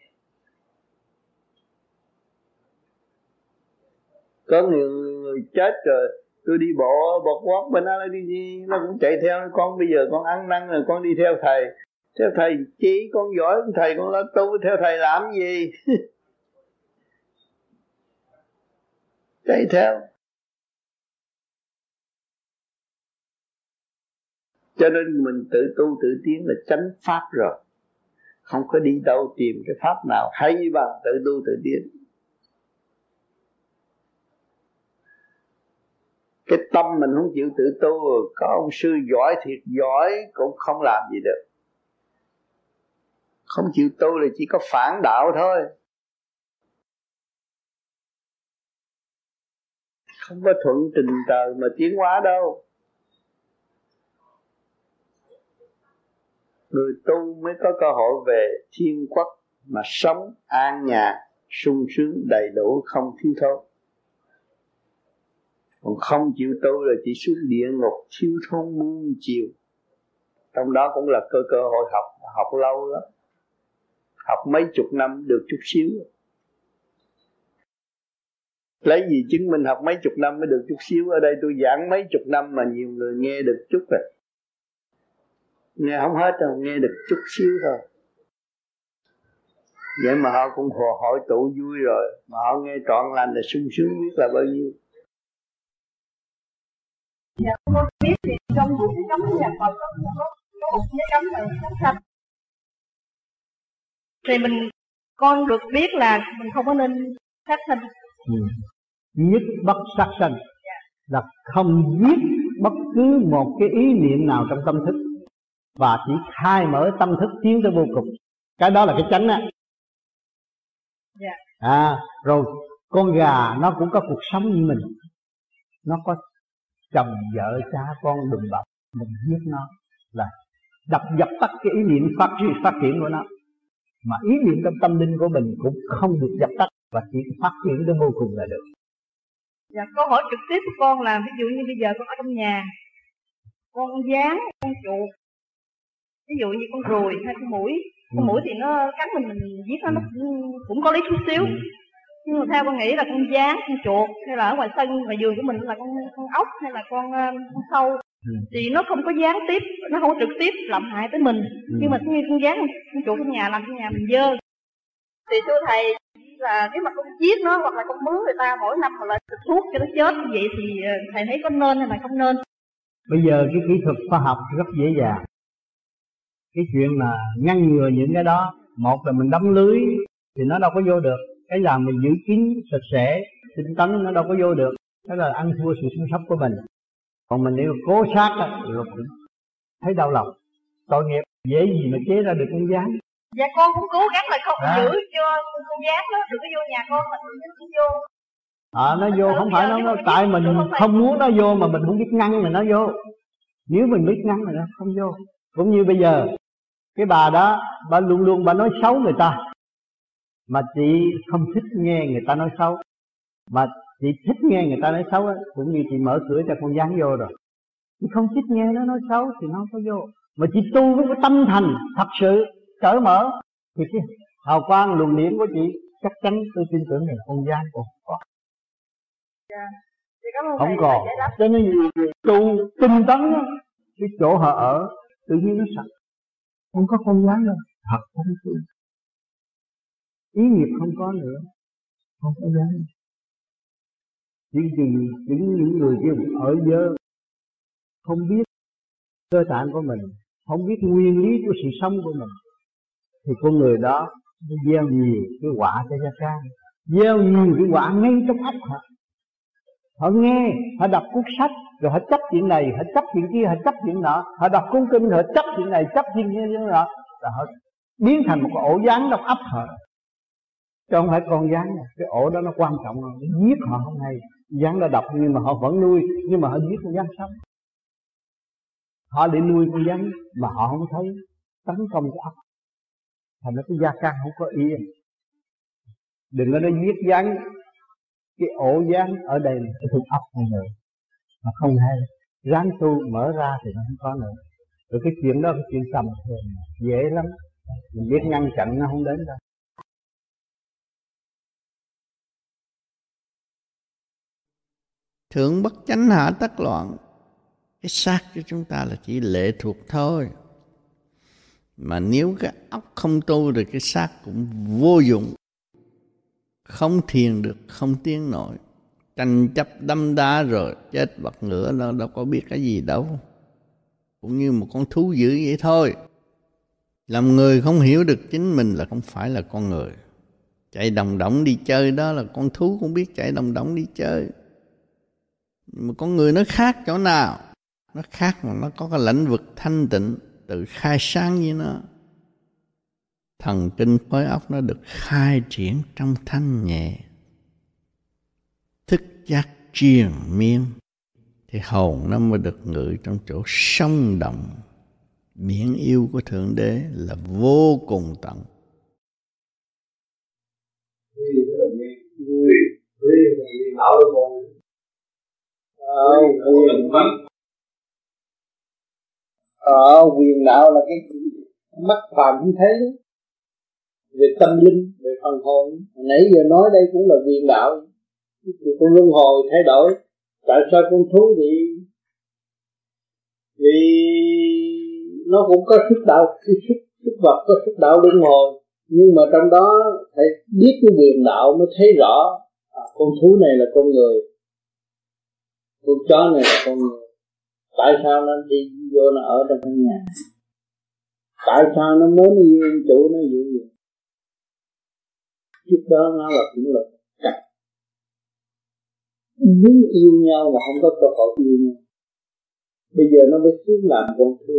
Có người chết rồi, tôi đi bộ bọt quát bên nó đi, nó cũng chạy theo. Con bây giờ con ăn năn rồi, con đi theo thầy. Theo thầy chỉ, con giỏi thầy, con lo tu, theo thầy làm gì? Chạy theo. Cho nên mình tự tu tự tiến là chánh pháp rồi, không có đi đâu tìm cái pháp nào hay bằng tự tu tự tiến. Cái tâm mình không chịu tự tu rồi, có ông sư giỏi thiệt giỏi cũng không làm gì được. Không chịu tu là chỉ có phản đạo thôi, không có thuận trình trời mà tiến hóa đâu. Người tu mới có cơ hội về thiên quốc mà sống an nhàn, sung sướng, đầy đủ, không thiếu thốn. Còn không chịu tu là chỉ xuống địa ngục thiếu thốn muôn chiều. Trong đó cũng là cơ hội học lâu lắm, học mấy chục năm được chút xíu. Lấy gì chứng minh học mấy chục năm mới được chút xíu? Ở đây tôi giảng mấy chục năm mà nhiều người nghe được chút rồi. Nghe không hết đâu, nghe được chút xíu thôi. Vậy mà họ cũng hội tụ vui rồi, mà họ nghe trọn lành là sung sướng biết là bao nhiêu. Dạ, con biết thì trong buổi cấm nhập Phật có một cái cấm là sát sanh. Thì con được biết là mình không có nên sát sanh. Nhất bất sát sanh là không giết bất cứ một cái ý niệm nào trong tâm thức, và chỉ khai mở tâm thức tiến tới vô cùng. Cái đó là cái chánh á. Rồi con gà nó cũng có cuộc sống như mình, nó có chồng vợ cha con đùm bọc, mình giết nó là dập tắt cái ý niệm phát triển của nó. Mà ý niệm trong tâm linh của mình cũng không được dập tắt, và chỉ phát triển tới vô cùng là được. Dạ, câu hỏi trực tiếp của con là ví dụ như bây giờ con ở trong nhà, con gián, con chuột, ví dụ như con ruồi hay con muỗi. Con muỗi thì nó cắn mình giết nó cũng có lý chút xíu. Nhưng mà theo con nghĩ là con gián, con chuột, hay là ở ngoài sân, ngoài vườn của mình là con ốc hay là con sâu, thì nó không có gián tiếp, nó không có trực tiếp làm hại tới mình. Nhưng mà như con gián, con chuột trong nhà làm cho nhà mình dơ. Thì thưa thầy, là nếu mà con giết nó hoặc là con mướn người ta mỗi năm mà lại thuốc cho nó chết như vậy thì thầy thấy có nên hay là không nên? Bây giờ cái kỹ thuật khoa học rất dễ dàng. Cái chuyện là ngăn ngừa những cái đó, một là mình đóng lưới thì nó đâu có vô được. Cái là mình giữ kín sạch sẽ, tinh tấn nó đâu có vô được. Đó là ăn thua sự sống sót của mình. Còn mình nếu cố sát rồi cũng thấy đau lòng, tội nghiệp, dễ gì mà chế ra được con gián. Dạ con cũng cố gắng là không giữ cho con gián đó, đừng có vô nhà con mà nó vô. Nó vô không phải nó tại mình không muốn nó vô, mà mình không biết ngăn mà nó vô. Nếu mình biết ngăn thì nó không vô. Cũng như bây giờ cái bà đó, bà luôn luôn bà nói xấu người ta, mà chị không thích nghe người ta nói xấu. Mà chị thích nghe người ta nói xấu ấy, cũng như chị mở cửa cho con gián vô rồi. Chị không thích nghe nó nói xấu thì nó không có vô. Mà chị tu với cái tâm thành thật sự cởi mở thì cái hào quang luồng điển của chị chắc chắn tôi tin tưởng là con gián còn có. Không còn. Cho nên người tu tinh tấn đó, cái chỗ họ ở tự nhiên nó sạch, không có con gián đâu, thật không tu. Ý nghiệp không có nữa, không có gián. Chỉ những người kia ở dơ, không biết cơ tạng của mình, không biết nguyên lý của sự sống của mình, thì con người đó nó gieo nhiều cái quả cho gia can. gieo nhiều cái quả ngay trong óc họ. Họ nghe, họ đọc cuốn sách, rồi họ chấp chuyện này, họ chấp chuyện kia, họ chấp chuyện nọ, họ đọc cuốn kinh, họ chấp chuyện này, chấp chuyện kia, nọ, rồi họ biến thành một cái ổ gián trong óc họ. Chứ không phải con gián, cái ổ đó nó quan trọng hơn, nó giết họ không hay. Gián đã độc nhưng mà họ vẫn nuôi, nhưng mà họ giết con gián sống. Họ để nuôi con gián mà họ không thấy tấn công cái óc, thành ra cái gia căn không có yên. Đừng có nói giết gián, cái ổ gián ở đây là cái thuộc óc con người mà không hay. Ráng tu mở ra thì nó không có nữa. Rồi cái chuyện đó cái chuyện tầm thường dễ lắm, mình biết ngăn chặn nó không đến đâu. Thượng bất chánh hạ tắc loạn. Cái xác của chúng ta là chỉ lệ thuộc thôi. Mà nếu cái óc không tu thì cái xác cũng vô dụng. Không thiền được, không tiến nổi. Tranh chấp đâm đá rồi chết vật ngửa, nó đâu có biết cái gì đâu. Cũng như một con thú dữ vậy thôi. Làm người không hiểu được chính mình là không phải là con người. Chạy đồng đỏng đi chơi đó là con thú cũng biết chạy đồng đỏng đi chơi. Nhưng mà con người nó khác chỗ nào? Nó khác mà nó có cái lãnh vực thanh tịnh, tự khai sáng với nó. Thần kinh khối óc nó được khai triển trong thanh nhẹ. Thức giác triền miên thì hồn nó mới được ngự trong chỗ sông động. Biển yêu của Thượng Đế là vô cùng tận. Quyền đạo là cái mắt phàm không thấy đó. Về tâm linh, về phần hồn. Nãy giờ nói đây cũng là quyền đạo. Con luân hồi thay đổi. Tại sao con thú vậy? Vì nó cũng có sức đạo, sức vật có sức đạo luân hồi. Nhưng mà trong đó phải biết cái quyền đạo mới thấy rõ. Con thú này là con người, con chó này là con người. Tại sao nó đi vô nó ở trong căn nhà? Tại sao nó muốn yêu chủ nó dữ vậy? Trước đó nó là cũng là cặp muốn yêu nhau mà không có cơ hội yêu nhau. Bây giờ nó mới xuống làm con thú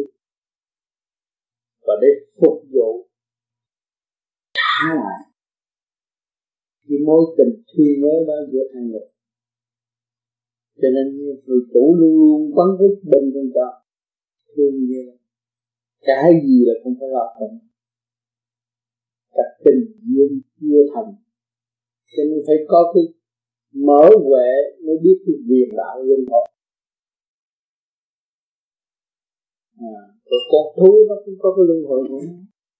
và để phục vụ thả lại cái mối tình thương nhớ đó giữa hai người. Cho nên người chủ luôn luôn quấn quýt bên con chó, thương như cái gì là không phải lo tận. Các tình duyên chưa thành, cho nên phải có cái mở huệ mới biết cái quyền đạo luân hồi. Rồi con thú nó cũng có cái luân hồi của nó.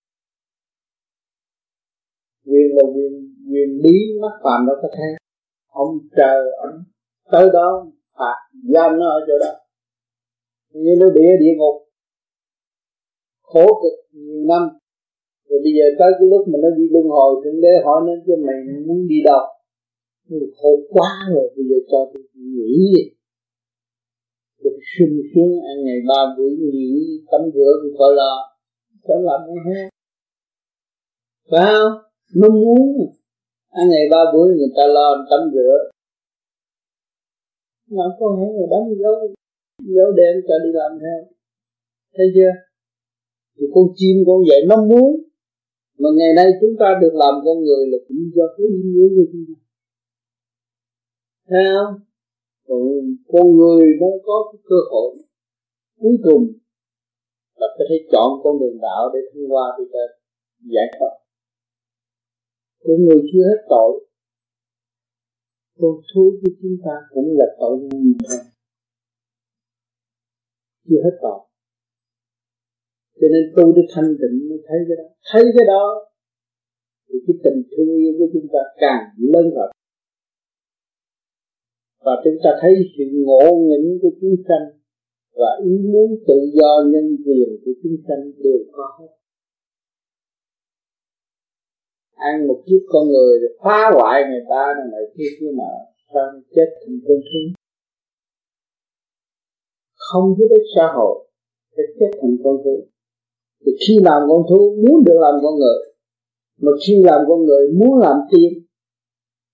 Quyền là quyền bí mắt phàm đâu có thấy. Ông trời ông tới đó phạt giam nó ở chỗ đó, như nó địa ngục khổ cực nhiều năm. Rồi bây giờ tới cái lúc mà nó đi luân hồi, Thượng Đế hỏi nó chứ mày muốn đi đâu? Khổ quá rồi, bây giờ cho tôi nghỉ đi. Được sung sướng ăn ngày 3 buổi nghỉ, tắm rửa cũng khỏi lo, phải làm cái hết. Phải không? Nó muốn ăn ngày 3 buổi người ta lo tắm rửa, mà con hãy mà đóng dấu đen cho đi làm theo. Thấy chưa? Thì con chim con vậy nó muốn. Mà ngày nay chúng ta được làm con người là cũng do cái ý muốn của chúng ta. Thấy không? Còn con người nó có cái cơ hội cuối cùng là có thể chọn con đường đạo để thông qua đi tới giải thoát. Con người chưa hết tội, con thú của chúng ta cũng là tội nhân thôi, chưa hết tội. Cho nên tu để thanh tịnh mới thấy cái đó. Thấy cái đó thì cái tình thương yêu của chúng ta càng lớn rộng. Và chúng ta thấy sự ngộ nghĩnh của chúng sanh và ý muốn tự do nhân quyền của chúng sanh đều có hết. Ăn một chiếc con người để phá hoại người ta này kia nọ, sao chết thành con thú? Không giúp ích xã hội, sẽ chết thành con thú. Thì khi làm con thú muốn được làm con người, mà khi làm con người muốn làm tiên,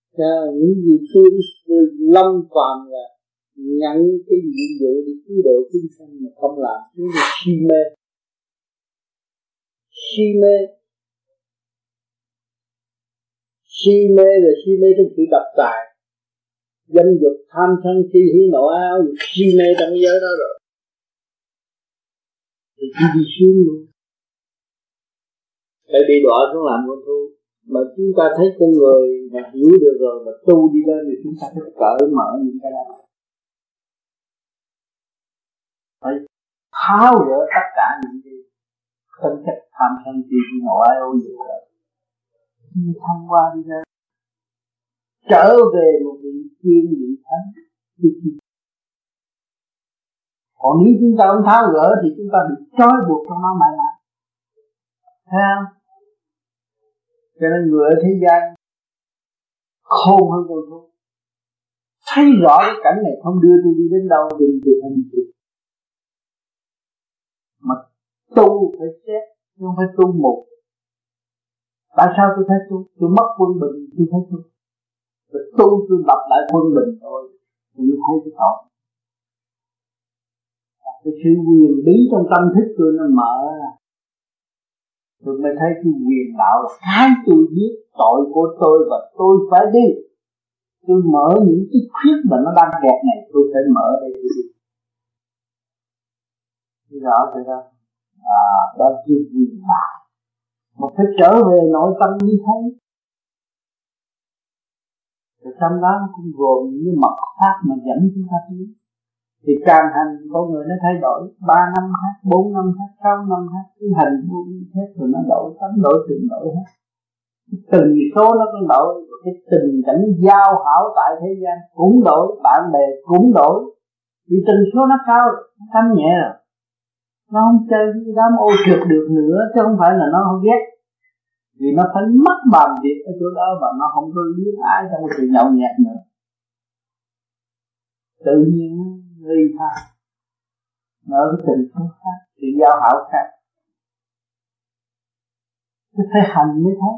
Những gì tôi lâm phàm là nhận cái nhiệm vụ để cứu độ chúng sanh mà không làm, chúng là si mê. Si mê là si mê trong sự độc tài, danh dục, tham sân si hí nộ áo, si mê trong giới đó rồi thì chỉ đi xuống luôn, phải bị đọa xuống làm con thú. Mà chúng ta thấy con người mà hiểu được rồi mà tu đi lên thì chúng ta phải cởi mở những cái đó, phải tháo gỡ tất cả những cái thân chất tham sân si hí nộ áo gì đó, thăng qua đi lên, trở về một vị tiên vị thánh. Còn nếu chúng ta không tháo gỡ thì chúng ta bị trói buộc trong nó mãi mãi, thấy không? Cho nên người ở thế gian khôn hơn con thú, thấy rõ cái cảnh này không đưa tôi đi đến đâu thì tôi phải đi tu. Mà tu phải xét, không phải tu một. Tại sao tôi phải tu? Tôi mất quân bình, tôi phải tu. Rồi tu tôi lập lại quân bình thôi, tôi mới thấy cái tội. Cái sự quyền bí trong tâm thức tôi nó mở ra, tôi mới thấy cái quyền đạo là cái tôi giết tội của tôi và tôi phải đi. Tôi mở những cái khuyết mà nó đang kẹt này, tôi phải mở đây tôi đi. Thì rõ rồi đó. Đó là cái quyền đạo. Mà phải trở về nội tâm như thế. Rồi trong đó cũng gồm những cái mật pháp mà dẫn chúng ta đi. Thì càng hành con người nó thay đổi 3 năm khác, 4 năm khác, 6 năm khác, cái hành vô vi hết rồi nó đổi, tánh đổi từng đổi hết. Từng số nó cũng đổi, cái tình cảnh giao hảo tại thế gian cũng đổi, bạn bè cũng đổi. Vì từng số nó cao, nó thanh nhẹ rồi, nó không chơi cái đám ô trượt được nữa, chứ không phải là nó không ghét. Vì nó phải mất bàn việc ở chỗ đó và nó không có luyến ái trong cái sự nhậu nhẹt nữa. Tự nhiên ly tha, nở cái tình số khác, sự giao hảo khác. Cứ phải hành mới thấy.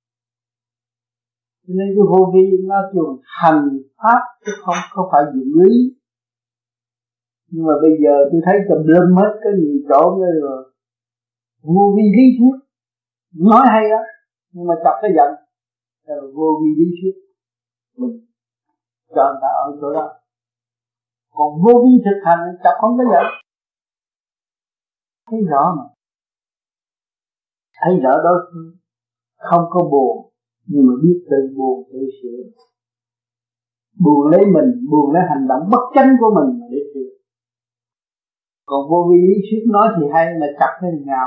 Cho nên cái vô vi nó dùng hành pháp chứ không phải dụng lý. Nhưng mà bây giờ tôi thấy tùm lum hết, có nhiều chỗ rồi vô vi lý thuyết nói hay đó, nhưng mà chọc cái giận rồi vô vi lý thuyết mình cho người ta ở chỗ đó. Còn vô vi thực hành chọc không có giận, thấy rõ mà, thấy rõ đối phương không có buồn, nhưng mà biết tự buồn tự sửa, buồn lấy mình, buồn lấy hành động bất chánh của mình để sửa. Còn vô vi lý thuyết nói thì hay mà chặt thế nào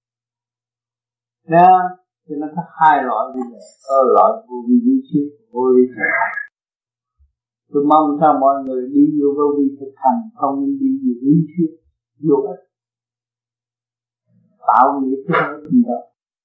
nè, thì nó có hai loại bây giờ, loại vô vi lý thuyết, vô vi thực hành. Tôi mong sao mọi người đi vô vô vi thực hành, không nên đi vô lý thuyết vô ích, tạo nghiệp cái gì đó.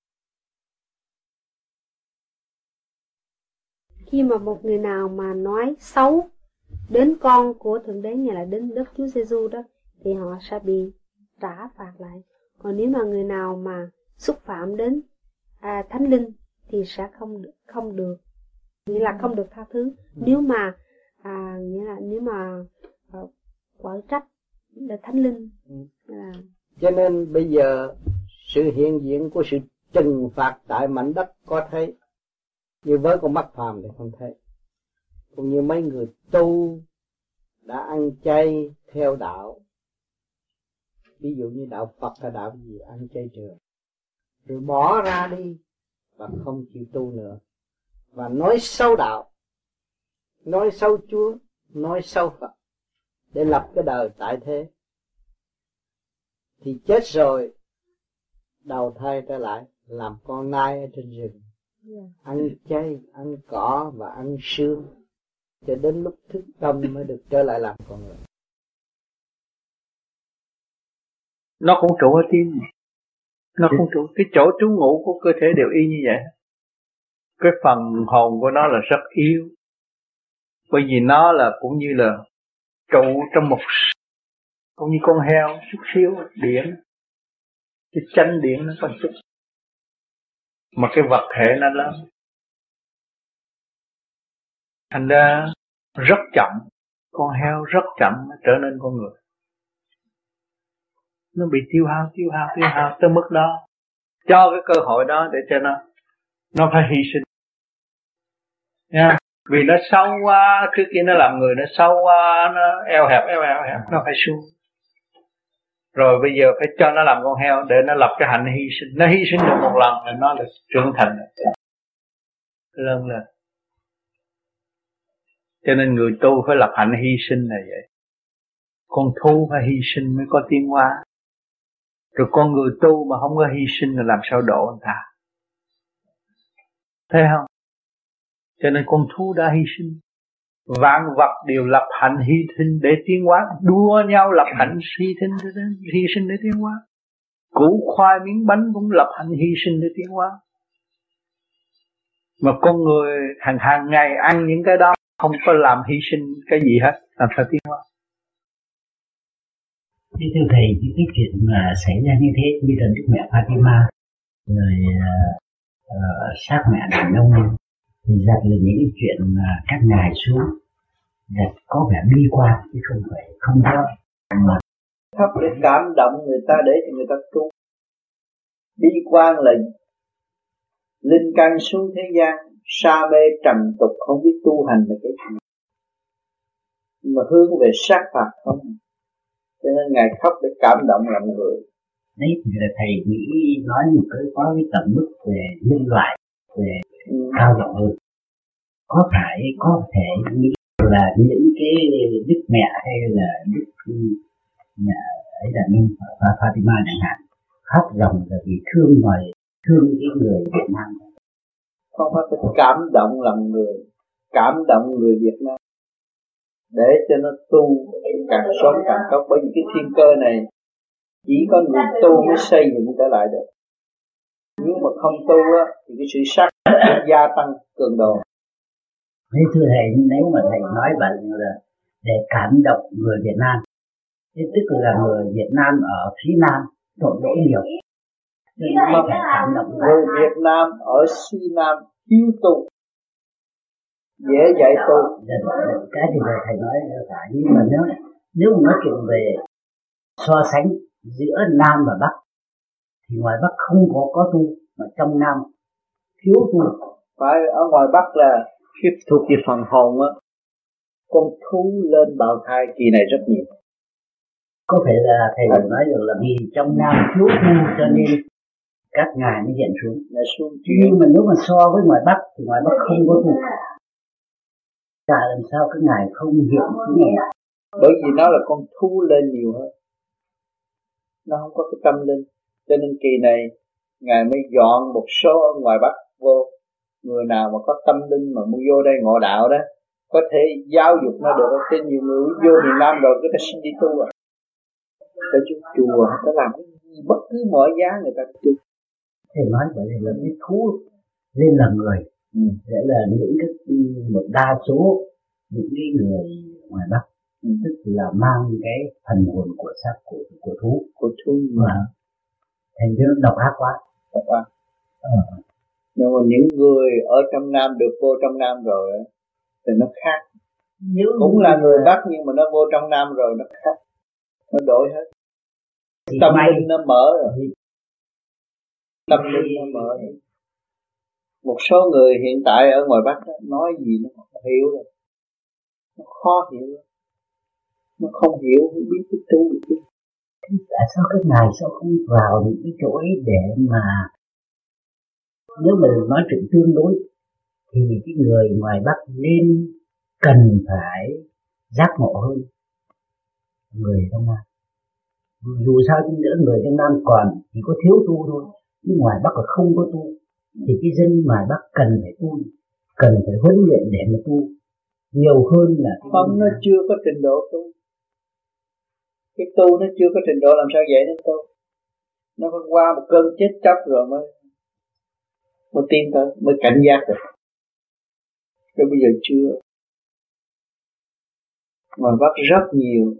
Khi mà một người nào mà nói xấu đến con của Thượng Đế, như là đến Đức Chúa Giêsu đó, thì họ sẽ bị trả phạt lại. Còn nếu mà người nào mà xúc phạm đến Thánh Linh thì sẽ không được, nghĩa là không được tha thứ. Nếu mà nghĩa là nếu mà quở trách là Thánh Linh. Cho nên bây giờ sự hiện diện của sự trừng phạt tại mảnh đất có thấy, như với con mắt phàm thì không thấy. Cũng như mấy người tu đã ăn chay theo đạo, ví dụ như đạo Phật hay đạo gì, ăn chay trường rồi bỏ ra đi và không chịu tu nữa, và nói xấu đạo, nói xấu Chúa, nói xấu Phật để lập cái đời tại thế, thì chết rồi đầu thai trở lại làm con nai ở trên rừng, ăn chay, ăn cỏ và ăn xương, cho đến lúc thức tâm mới được trở lại làm con người. Nó cũng trụ ở tim, nó cũng trụ, cái chỗ trú ngụ của cơ thể đều y như vậy. Cái phần hồn của nó là rất yếu, bởi vì nó là cũng như là trụ trong một, cũng như con heo chút xíu điện, cái chanh điện nó có chút, mà cái vật thể nó lớn. Thành ra rất chậm, con heo rất chậm nó trở nên con người. Nó bị tiêu hao tới mức đó. Cho cái cơ hội đó để cho nó phải hy sinh. Nha. Vì nó sâu quá, trước kia nó làm người nó sâu quá, nó eo hẹp, nó phải xuống. Rồi bây giờ phải cho nó làm con heo để nó lập cái hạnh hy sinh. Nó hy sinh được một lần là nó là trưởng thành lớn lên. Cho nên người tu phải lập hạnh hy sinh là vậy. Con thú phải hy sinh mới có tiến hóa. Rồi con người tu mà không có hy sinh là làm sao độ người ta. Thấy không? Cho nên con thú đã hy sinh. Vạn vật đều lập hạnh hy sinh để tiến hóa. Đua nhau lập hạnh hy sinh để tiến hóa. Củ khoai miếng bánh cũng lập hạnh hy sinh để tiến hóa. Mà con người hàng ngày ăn những cái đó, không có làm hy sinh cái gì hết, làm sao tiến hóa? Thưa thầy, cái chuyện mà xảy ra như thế, như là Đức Mẹ Fatima, rồi sát mẹ Đàn Ông, thì giặt là những cái chuyện mà các ngài xuống, giặt có vẻ bi quan, chứ không phải không có. Mà thấp để cảm động người ta để cho người ta tu. Bi quan là linh căn xuống thế gian, sa mê trần tục, không biết tu hành là cái gì, mà hướng về sát phạt không. Cho nên ngài khóc để cảm động lòng người. Đấy thì là thầy nghĩ nói một cái có cái tầm mức về nhân loại, về cao rộng hơn. Có thể nghĩ là những cái Đức Mẹ hay là Đức Mẹ ấy là Nông Fatima chẳng hạn, khóc ròng là vì thương cái người Việt Nam. Không phải cảm động lòng người, cảm động người Việt Nam để cho nó tu càng sớm càng tốt. Bởi vì cái thiên cơ này chỉ có người tu mới xây dựng trở lại được. Nếu mà không tu á thì cái sự sát gia tăng cường độ. Thế thưa thầy, nếu mà thầy nói vậy là để cảm động người Việt Nam, thế tức là người Việt Nam ở phía Nam tội lỗi nhiều, nên nó phải cảm động người Việt Nam ở phía Nam thiếu tu, dễ dạy tu. Cái thì là thầy nói là phải, nhưng mà nếu mà nói chuyện về so sánh giữa Nam và Bắc thì ngoài Bắc không có tu, mà trong Nam thiếu tu. Phải, ở ngoài Bắc là khi thuộc về phần hồn á, con thú lên bào thai kỳ này rất nhiều. Có thể là thầy nói được là vì trong Nam thiếu tu cho nên các ngài mới hiện xuống. Nhưng mà nếu mà so với ngoài Bắc thì ngoài Bắc không có tu. Tại làm sao các ngài không hiện xuống này? Bởi vì nó là con thú lên nhiều hơn, nó không có cái tâm linh. Cho nên kỳ này ngài mới dọn một số ở ngoài Bắc vô. Người nào mà có tâm linh mà muốn vô đây ngộ đạo đó, có thể giáo dục nó được. Trên nhiều người vô miền Nam rồi người ta xin đi tu rồi. Tại chúng chùa người ta làm cái gì bất cứ mọi giá người ta tu. Thầy nói vậy là cái thú lên là người, để là những cái một đa số những cái người ngoài Bắc tức là mang cái thần hồn của xác của thú mà thành ra nó độc ác quá. Nhưng mà những người ở trong Nam được vô trong Nam rồi thì nó khác. Cũng là người Bắc nhưng mà nó vô trong Nam rồi nó khác, nó đổi hết. Tâm linh nó mở rồi. Tâm linh nó mở rồi. Một số người hiện tại ở ngoài Bắc đó, nói gì nó không hiểu rồi, nó khó hiểu, nó không hiểu, không biết cái tu được. Tại sao các ngài sao không vào những cái chỗ ấy để mà nếu mà nói chuyện tương đối thì cái người ngoài Bắc nên cần phải giác ngộ hơn người trong Nam. Dù sao đi nữa người trong Nam còn chỉ có thiếu tu thôi, nhưng ngoài Bắc là không có tu. Thì cái dân ngoài Bắc cần phải tu, cần phải huấn luyện để mà tu nhiều hơn là không. Nó chưa có trình độ tu. Cái tu nó chưa có trình độ làm sao dạy nó tu. Nó phải qua một cơn chết chóc rồi mới tiến tới, mới cảnh giác được. Chứ bây giờ chưa. Ngoài Bắc rất nhiều.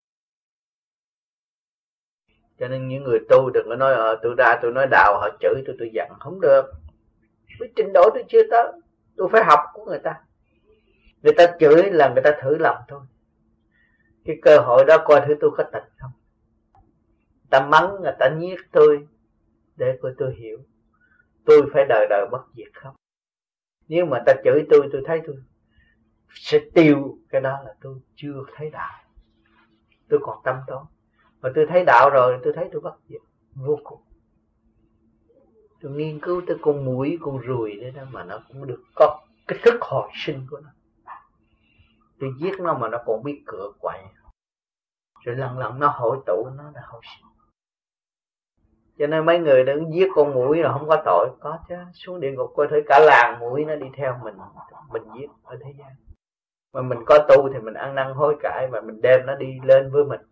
Cho nên những người tu đừng có nói tôi ra tôi nói đạo họ chửi tôi giận, không được. Với trình độ tôi chưa tới, tôi phải học của người ta. Người ta chửi là người ta thử lòng thôi. Cái cơ hội đó coi thử tôi có tịnh không. Ta mắng, người ta nhiếc tôi để coi tôi hiểu tôi phải đời đời bất diệt không. Nếu mà ta chửi tôi thấy tôi sẽ tiêu, cái đó là tôi chưa thấy đạo. Tôi còn tâm tối. Mà tôi thấy đạo rồi, tôi thấy tôi bất diệt vô cùng. Tôi nghiên cứu tới con muỗi, con ruồi đấy đó, mà nó cũng được có cái thức hồi sinh của nó. Tôi giết nó mà nó còn biết cựa quậy, rồi lần lần nó hội tụ, nó là hồi sinh. Cho nên mấy người đừng giết con muỗi là không có tội. Có chứ, xuống địa ngục coi thử cả làng muỗi nó đi theo mình giết ở thế gian. Mà mình có tu thì mình ăn năn hối cải và mình đem nó đi lên với mình.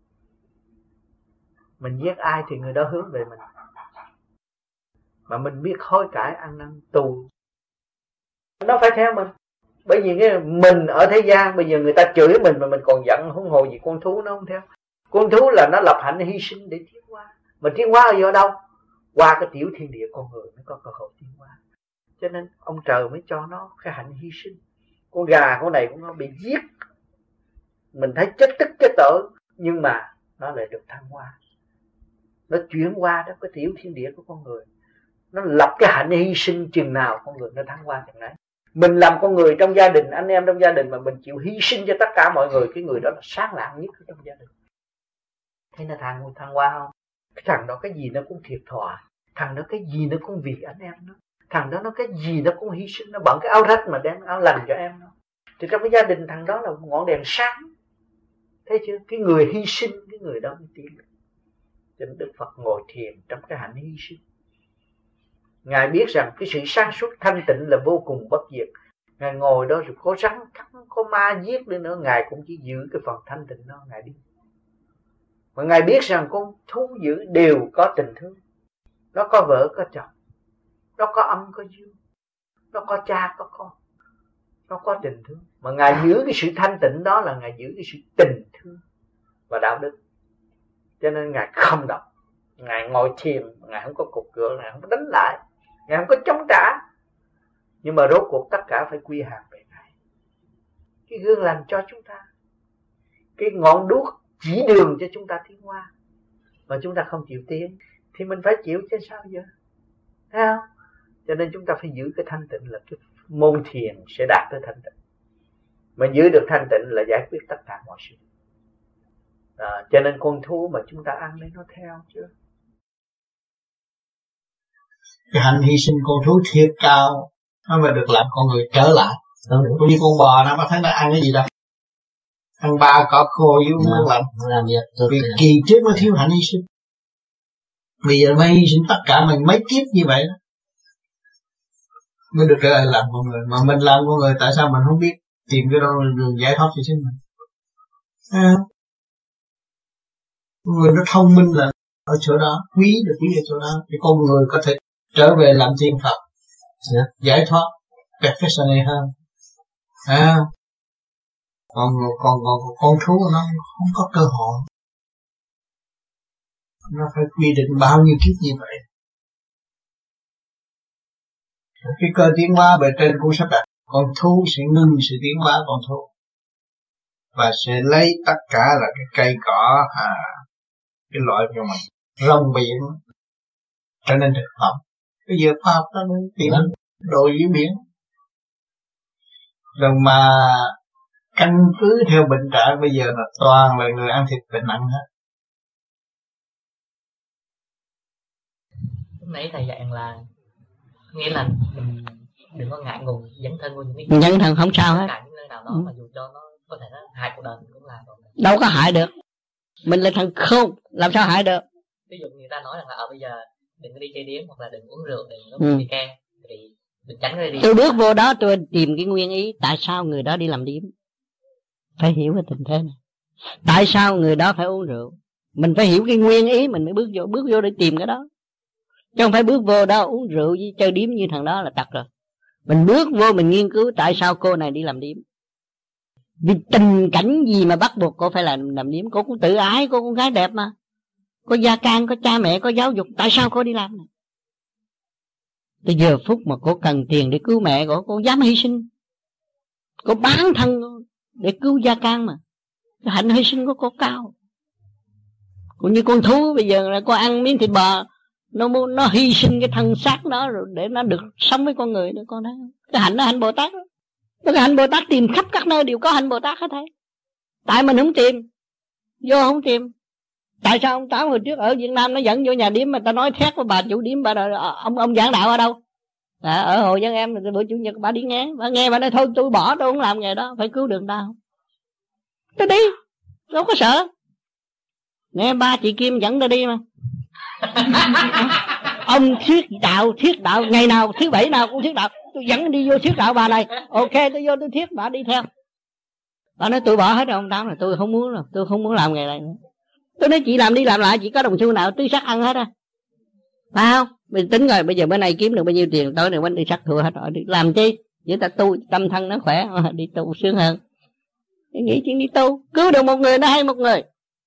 Mình giết ai thì người đó hướng về mình. Mà mình biết hối cải, ăn năn, tu, nó phải theo mình. Bởi vì cái mình ở thế gian, bây giờ người ta chửi mình mà mình còn giận, huống hồ gì con thú nó không theo. Con thú là nó lập hạnh hy sinh để tiến hóa. Mà tiến hóa ở đâu? Qua cái tiểu thiên địa con người mới có cơ hội tiến hóa. Cho nên ông trời mới cho nó cái hạnh hy sinh. Con gà con này cũng nó bị giết, mình thấy chết tức chết tội, nhưng mà nó lại được thăng hoa. Nó chuyển qua đó cái tiểu thiên địa của con người. Nó lập cái hạnh hy sinh chừng nào con người nó thăng hoa chừng đấy. Mình làm con người trong gia đình, anh em trong gia đình mà mình chịu hy sinh cho tất cả mọi người, cái người đó là sáng lạng nhất trong gia đình. Thế là thăng hoa không? Cái thằng đó cái gì nó cũng thiệt thòi, thằng đó cái gì nó cũng vì anh em nó, thằng đó nó cái gì nó cũng hy sinh, nó bận cái áo rách mà đem áo lành cho em nó. Thì trong cái gia đình thằng đó là một ngọn đèn sáng. Thấy chưa? Cái người hy sinh, cái người đó mới tiến. Cho nên Đức Phật ngồi thiền trong cái hạnh hy sinh. Ngài biết rằng cái sự sáng suốt thanh tịnh là vô cùng bất diệt. Ngài ngồi đó rồi có rắn cắn, có ma giết đi nữa, Ngài cũng chỉ giữ cái phần thanh tịnh đó, Ngài đi. Mà Ngài biết rằng con thú dữ đều có tình thương. Nó có vợ có chồng, nó có âm có dương, nó có cha có con, nó có tình thương. Mà Ngài giữ cái sự thanh tịnh đó là Ngài giữ cái sự tình thương và đạo đức. Cho nên Ngài không động. Ngài ngồi thiền, Ngài không có cục cửa, Ngài không có đánh lại, Ngài không có chống trả. Nhưng mà rốt cuộc tất cả phải quy hàng về Ngài. Cái gương lành cho chúng ta, cái ngọn đuốc chỉ đường cho chúng ta tiến hóa. Mà chúng ta không chịu tiến thì mình phải chịu chứ sao giờ. Thấy không? Cho nên chúng ta phải giữ cái thanh tịnh, là cái môn thiền sẽ đạt tới thanh tịnh. Mà giữ được thanh tịnh là giải quyết tất cả mọi sự. Cho nên con thú mà chúng ta ăn đấy nó theo chưa. Cái hạnh hy sinh con thú thiệt cao, nó mới được làm con người trở lại. Cũng như con bò nó thấy nó ăn cái gì đâu, ăn ba cỏ khô với nước lạnh. Vì kỳ trước nó thiếu hạnh hy sinh. Bây giờ mới hy sinh tất cả mình mấy kiếp như vậy đó, mới được trở lại làm con người. Mà mình làm con người tại sao mình không biết tìm cái đâu đường giải thoát cho chính mình? Người nó thông minh là ở chỗ đó, quý được quý ở chỗ đó, thì con người có thể trở về làm tiên Phật, giải thoát perfection hơn. Còn con thú nó không có cơ hội. Nó phải quy định bao nhiêu kiếp như vậy. Cái cơ tiến hóa bề trên cũng sắp đặt, con thú sẽ ngưng sự tiến hóa con thú và sẽ lấy tất cả là cái cây cỏ, cái loại của mình, rong biển trở nên thực phẩm. Bây giờ khoa học nó tìm đồ dưới biển, rồi mà căn cứ theo bệnh trạng bây giờ là toàn là người ăn thịt bệnh nặng hết. Lúc nãy thầy dạy là nghĩa là mình đừng có ngại ngùng dấn thân vô những cái dấn thân không sao hết. Những nơi nào đó mà dù cho nó có thể nó hại cuộc đời mình cũng làm rồi. Đâu có hại được. Mình là thằng khôn, làm sao hại được? Ví dụ người ta nói rằng là bây giờ đừng có đi chơi điếm hoặc là đừng uống rượu, đừng có đi can, thì mình tránh cái đi. Tôi bước vô đó tôi tìm cái nguyên ý tại sao người đó đi làm điếm. Phải hiểu cái tình thế này. Tại sao người đó phải uống rượu? Mình phải hiểu cái nguyên ý mình mới bước vô để tìm cái đó. Chứ không phải bước vô đó uống rượu với chơi điếm như thằng đó là tật rồi. Mình bước vô mình nghiên cứu tại sao cô này đi làm điếm. Vì tình cảnh gì mà bắt buộc cô phải làm điếm. Cô cũng tự ái, cô con gái đẹp mà, có gia can, có cha mẹ, có giáo dục. Tại sao cô đi làm này? Tới giờ phút mà cô cần tiền để cứu mẹ cô dám hy sinh. Cô bán thân để cứu gia can mà. Cái hạnh hy sinh của cô cao. Cũng như con thú bây giờ là cô ăn miếng thịt bò, nó hy sinh cái thân xác đó rồi để nó được sống với con người nữa, con thấy không? Cái hạnh đó hạnh Bồ Tát đó. Cái hạnh Bồ Tát tìm khắp các nơi đều có hạnh Bồ Tát hết thảy. Tại mình không tìm, vô không tìm. Tại sao ông Tám hồi trước ở Việt Nam nó dẫn vô nhà điếm mà ta nói thét với bà chủ điếm, bà đòi, ông giảng đạo ở đâu? Ở Hồ Dân Em, bữa chủ nhật bà đi nghe, bà nghe bà nói thôi tôi bỏ, tôi không làm nghề đó, phải cứu đường ta không? Tôi đi, đâu có sợ. Nghe ba chị Kim dẫn tôi đi mà. Ông thuyết đạo, ngày nào thứ bảy nào cũng thuyết đạo, tôi dẫn đi vô thuyết đạo bà này. Ok, tôi vô tôi thuyết, bà đi theo. Bà nói tôi bỏ hết rồi ông Tám, là tôi không muốn rồi, tôi không muốn làm nghề này nữa. Tôi nói chị làm đi làm lại, chị có đồng xu nào tứ sắc ăn hết á, phải không? Mình tính rồi, bây giờ bữa nay kiếm được bao nhiêu tiền, tối nay bánh đi sắc thua hết rồi, làm chi? Chỉ ta tu tâm thân nó khỏe, đi tu sướng hơn. Nghĩ chuyện đi tu, cứu được một người nó hay một người.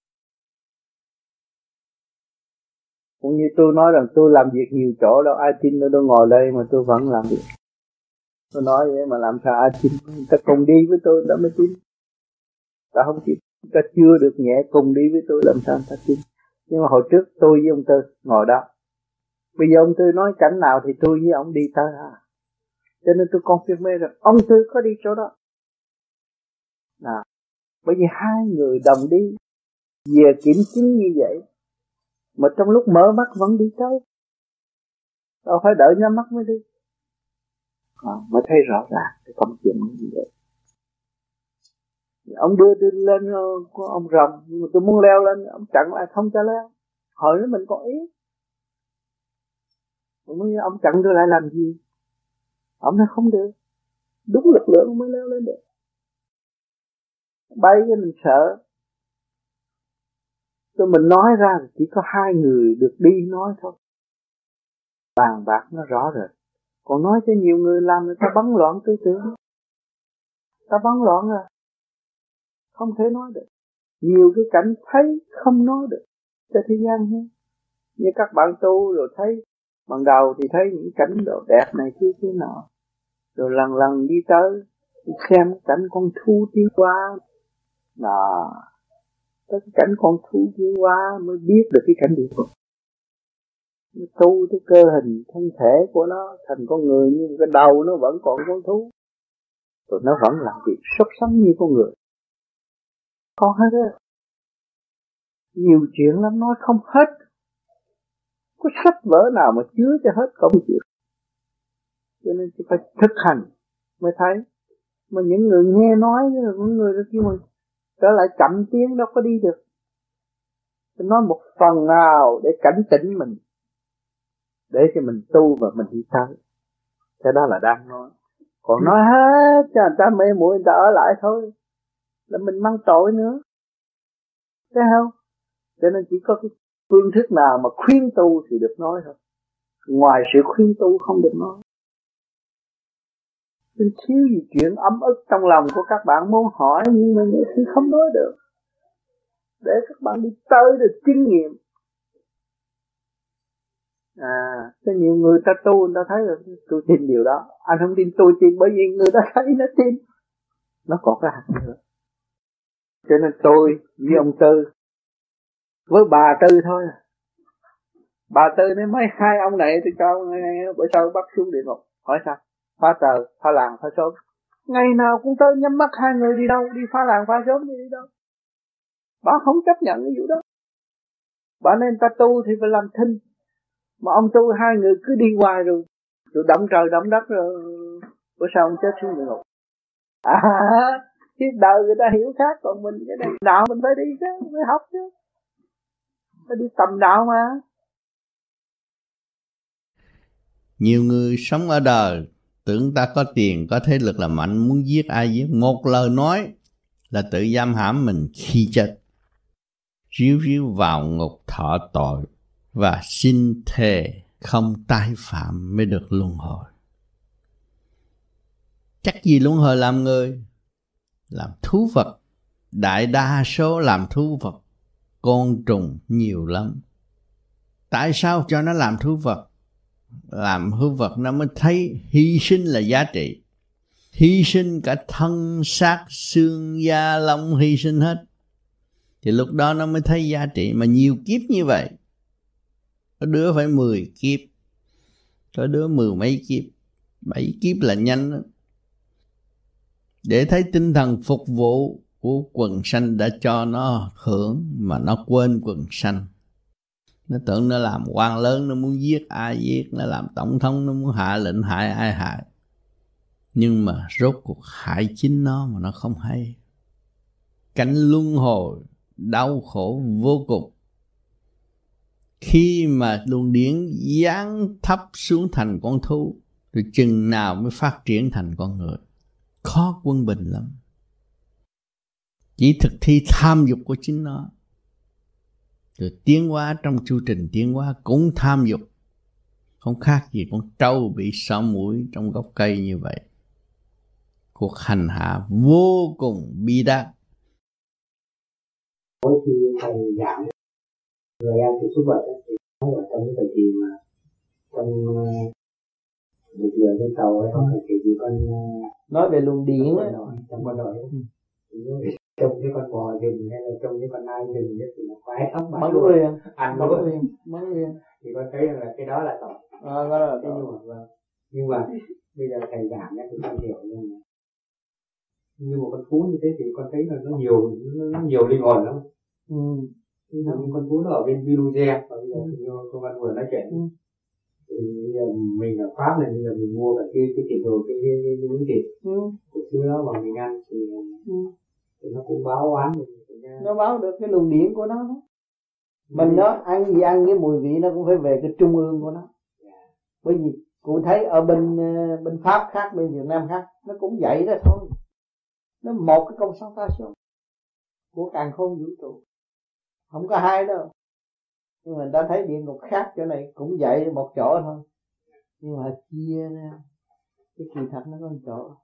Cũng như tôi nói rằng tôi làm việc nhiều chỗ đâu ai tin đâu, tôi ngồi đây mà tôi vẫn làm việc. Tôi nói vậy mà làm sao ai tin? Ta cùng đi với tôi ta mới tin. Ta không tin, ta chưa được nhẹ cùng đi với tôi làm sao ta tin? Nhưng mà hồi trước tôi với ông Tư ngồi đó. Bây giờ ông Tư nói cảnh nào thì tôi với ông đi tới ha. Cho nên tôi confirm rằng ông Tư có đi chỗ đó. Nào, bởi vì hai người đồng đi về kiểm chứng như vậy, mà trong lúc mở mắt vẫn đi tới, đâu phải đợi nhắm mắt mới đi. Mới thấy rõ ràng cái công chuyện như vậy. Ông đưa tôi lên của ông rồng, nhưng mà tôi muốn leo lên, ông chặn lại không cho leo. Hỏi nó mình có ý. Ông chặn tôi lại làm gì? Ông nói không được, đúng lực lượng mới leo lên được. Bay cho mình sợ. Tôi mình nói ra chỉ có hai người được đi nói thôi. Bàn bạc nó rõ rồi. Còn nói cho nhiều người làm người ta bấn loạn tư tưởng. Ta bấn loạn rồi. Không thể nói được. Nhiều cái cảnh thấy không nói được cho thế gian hết. Như các bạn tu rồi thấy, ban đầu thì thấy những cảnh đồ đẹp này kia nọ. Rồi lần lần đi tới, xem cảnh con thu tiến qua. Tới cái cảnh con thú tiến qua mới biết được cái cảnh địa ngục. Nó tu cái cơ hình thân thể của nó thành con người, nhưng cái đầu nó vẫn còn con thú. Rồi nó vẫn làm việc sốt sắng như con người. Có hết á. Nhiều chuyện lắm nói không hết. Có sách vở nào mà chứa cho hết công chuyện. Cho nên phải thực hành mới thấy. Mà những người nghe nói là những người đó kêu mà trở lại chậm tiến đâu có đi được. Tôi nói một phần nào để cảnh tỉnh mình, để cho mình tu và mình đi tới. Cái đó là đang nói. Còn nói hết cho người ta mê muội, người ta ở lại thôi, là mình mang tội nữa. Thấy không? Cho nên chỉ có cái phương thức nào mà khuyên tu thì được nói thôi. Ngoài sự khuyên tu không được nói. Nên thiếu gì chuyện ấm ức trong lòng của các bạn muốn hỏi, nhưng mà nhiều khi không nói được. Để các bạn đi tới được kinh nghiệm. Cho nhiều người ta tu, người ta thấy rồi, tôi tin điều đó. Anh không tin, tôi tin bởi vì người ta thấy nó tin. Nó còn cái hạt nữa. Cho nên tôi với ông Tư, với bà Tư thôi. Bà Tư nói mấy hai ông này tôi cho ông này, bữa sau bắt xuống địa ngục. Hỏi sao? Phá trời, phá làng, phá xóm. Ngày nào cũng tới nhắm mắt hai người đi đâu, đi phá làng, phá xóm đi đâu. Bà không chấp nhận cái vụ đó. Bà nên ta tu thì phải làm thinh. Mà ông tu hai người cứ đi hoài rồi động trời động đất rồi bữa sau ông chết xuống địa ngục. Chứ đời người ta hiểu khác, còn mình cái này đạo mình phải đi chứ, phải học chứ, phải đi tầm đạo mà. Nhiều người sống ở đời tưởng ta có tiền, có thế lực là mạnh, muốn giết ai giết. Một lời nói là tự giam hãm mình khi chết, ríu ríu vào ngục thọ tội và xin thề không tái phạm mới được luân hồi. Chắc gì luân hồi làm người, làm thú vật. Đại đa số làm thú vật, côn trùng nhiều lắm. Tại sao cho nó làm thú vật? Làm thú vật nó mới thấy hy sinh là giá trị. hy sinh cả thân xác xương da lông, hy sinh hết, thì lúc đó nó mới thấy giá trị. Mà nhiều kiếp như vậy, có đứa phải 10 kiếp, có đứa 10 mấy kiếp, 7 kiếp là nhanh đó. Để thấy tinh thần phục vụ của quần sanh đã cho nó hưởng mà nó quên quần sanh. Nó tưởng nó làm quan lớn, nó muốn giết ai giết, nó làm tổng thống, nó muốn hạ lệnh hại ai hại. Nhưng mà rốt cuộc hại chính nó mà nó không hay. Cảnh luân hồi đau khổ vô cùng. Khi mà luồng điển giáng thấp xuống thành con thú, rồi chừng nào mới phát triển thành con người. Khó quân bình lắm. Chỉ thực thi tham dục của chính nó. Rồi tiến hóa trong chu trình tiến hóa cũng tham dục. Không khác gì con trâu bị sọ mũi trong gốc cây như vậy. Cuộc hành hạ vô cùng bi đát. Mỗi khi thầy giảng người em thì xuất vật thì nói là trong cái thời kỳ mà trong bây giờ trên tàu ấy không phải cái gì con nói về luồng điển ấy, trong quân đội trông cái con bò rừng hay là trông cái con nai rừng thì nó khoái ốc bắn luôn, ăn luôn, thì con thấy là cái đó là tội. Đó là cái nhưng mà bây giờ thầy giảng thì con hiểu nhưng mà con thú như thế thì con thấy là nó nhiều linh hồn lắm. Con thú nó ở bên Viluge và bây giờ cô Văn vừa nói chuyện thì bây giờ mình ở Pháp này, bây giờ mình mua cả cái thịt đồ cái miếng thịt của xưa đó mà mình ăn thì nó cũng báo oán mình. Nó báo được cái luồng điển của nó đó. Mình nó ăn gì ăn cái mùi vị nó cũng phải về cái trung ương của nó. Bởi vì cụ thấy ở bên Pháp khác, bên Việt Nam khác, nó cũng vậy đó thôi. Nó một cái công concentration của càn khôn vũ trụ, không có hai đâu. Nhưng mà ta thấy địa ngục khác chỗ này cũng vậy một chỗ thôi, nhưng mà chia ra cái kỳ thật nó có một chỗ.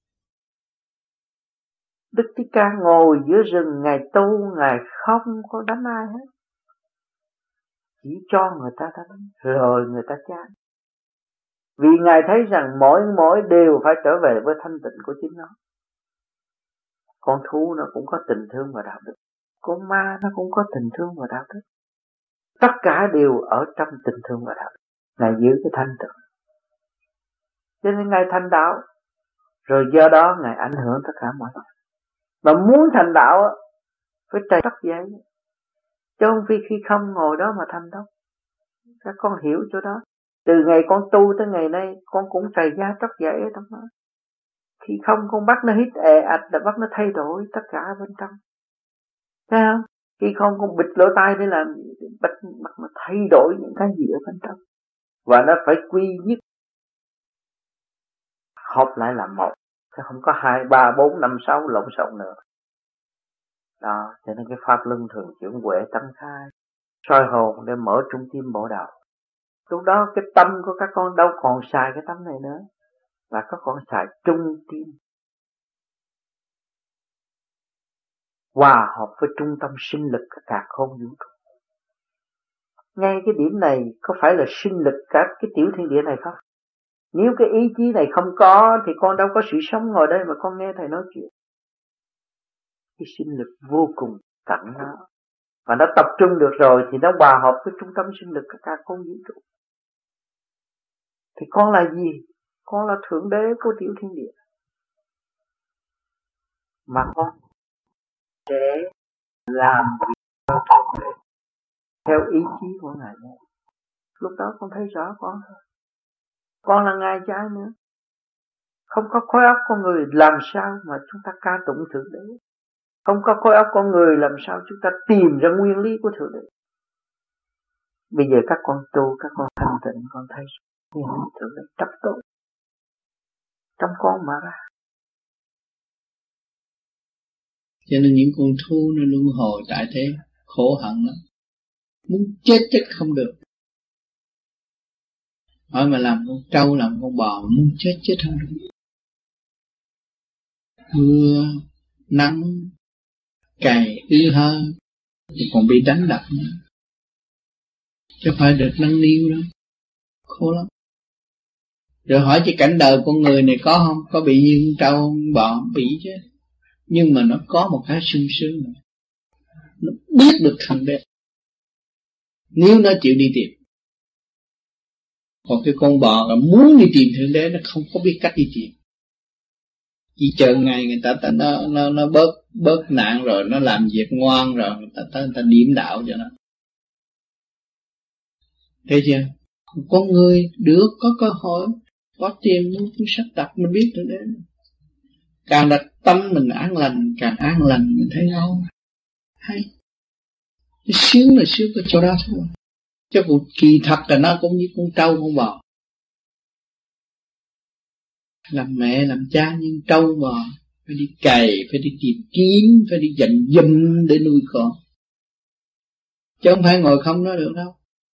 Đức Thích Ca ngồi giữa rừng, Ngài tu, Ngài không có đánh ai hết, chỉ cho người ta đánh rồi người ta chán. Vì Ngài thấy rằng mỗi đều phải trở về với thanh tịnh của chính nó. Con thú nó cũng có tình thương và đạo đức, con ma nó cũng có tình thương và đạo đức. Tất cả đều ở trong tình thương và đạo đức. Ngài giữ cái thanh tịnh, cho nên Ngài thành đạo. Rồi do đó Ngài ảnh hưởng tất cả mọi người. Mà muốn thành đạo phải trầy tóc giấy, chứ không vì khi không ngồi đó mà thành đâu. Các con hiểu chỗ đó. Từ ngày con tu tới ngày nay, con cũng trầy da tóc giấy ở trong đó. Khi không con bắt nó hít ạch là bắt nó thay đổi tất cả bên trong. Thấy không? Khi không con bịt lỗ tai để làm gì? Bắt nó thay đổi những cái gì ở bên trong. Và nó phải quy nhất, hợp lại là một. Chứ không có 2, 3, 4, 5, 6 lộn xộn nữa. Đó, cho nên cái pháp luân thường chuyển huệ tâm khai, soi hồn để mở trung tim bộ đầu. Lúc đó cái tâm của các con đâu còn xài cái tâm này nữa, và các con xài trung tim, hòa hợp với trung tâm sinh lực cả càn khôn vũ trụ. Ngay cái điểm này có phải là sinh lực cả cái tiểu thiên địa này không? Nếu cái ý chí này không có thì con đâu có sự sống ngồi đây mà con nghe thầy nói chuyện. Cái sinh lực vô cùng tận nó, và nó tập trung được rồi thì nó hòa hợp với trung tâm sinh lực cả càn khôn vũ trụ. Thì con là gì? Con là thượng đế của tiểu thiên địa. Mà con sẽ làm việc theo ý chí của Ngài. Lúc đó con thấy rõ con thôi. Con là Ngài trái nữa. Không có khối óc con người làm sao mà chúng ta ca tụng thượng đế. Không có khối óc con người làm sao chúng ta tìm ra nguyên lý của thượng đế. Bây giờ các con tu, các con thanh tịnh, con thấy nguyên lý thượng đế chấp tốt trong con mà ra. Cho nên những con thú nó luân hồi tại thế khổ hận lắm, muốn chết không được. Hỏi mà làm con trâu, làm con bò, muốn chết không được. Mưa, nắng, cày, ư hơn thì còn bị đánh đập nữa. Chứ phải được nâng niu đâu, khổ lắm. Rồi hỏi cái cảnh đời con người này có không? Có bị như con trâu con bò? Bị chứ. Nhưng mà nó có một cái sung sướng này. Nó biết được thằng đế. Nếu nó chịu đi tìm. Còn cái con bò là muốn đi tìm thượng đế, nó không có biết cách đi tìm. Chỉ chờ ngày người ta nó bớt nạn rồi, nó làm việc ngoan rồi, người ta điểm đạo cho nó. Thấy chưa? Con người được có cơ hội, có tiền muốn sắp đặt mình biết thượng đế. Càng đặt tâm mình an lành, càng an lành mình thấy đâu hay. Nó sướng là sướng ở chỗ đó thôi. Chứ còn kỳ thật là nó cũng như con trâu con bò. Làm mẹ làm cha nhưng trâu bò phải đi cày, phải đi tìm kiếm, phải đi dành dụm để nuôi con. Chứ không phải ngồi không nó được đâu.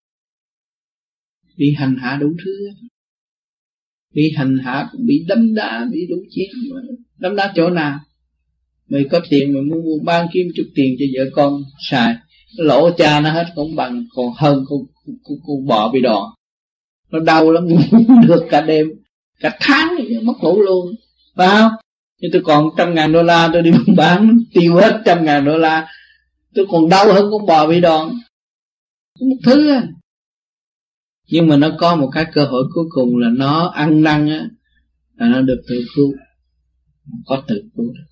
Đi hành hạ đủ thứ. Đi hành hạ cũng bị đấm đá, bị đủ chuyện. Đấm đá chỗ nào? Mày có tiền mà muốn buôn bán kiếm chút tiền cho vợ con xài, lỗ cha nó hết cũng bằng, còn hơn con bò bị đòn. Nó đau lắm, ngủ được cả đêm, cả tháng mất ngủ luôn, phải không? Nhưng tôi còn $100,000 tôi đi buôn bán tiêu hết $100,000, tôi còn đau hơn con bò bị đòn. Một thứ á. Nhưng mà nó có một cái cơ hội cuối cùng là nó ăn năn á, là nó được tự cứu, có tự cứu được.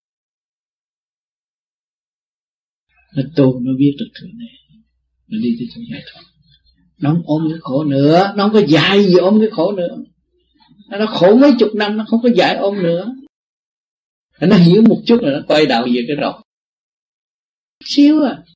Nó tu, nó biết được thứ này, nó đi tới chỗ giải thoát. Nó không ôm cái khổ nữa, nó không có dạy gì ôm cái khổ nữa. Nó khổ mấy chục năm, nó không có dạy ôm nữa. Nó hiểu một chút là nó quay đầu về cái rồi. Xíu à.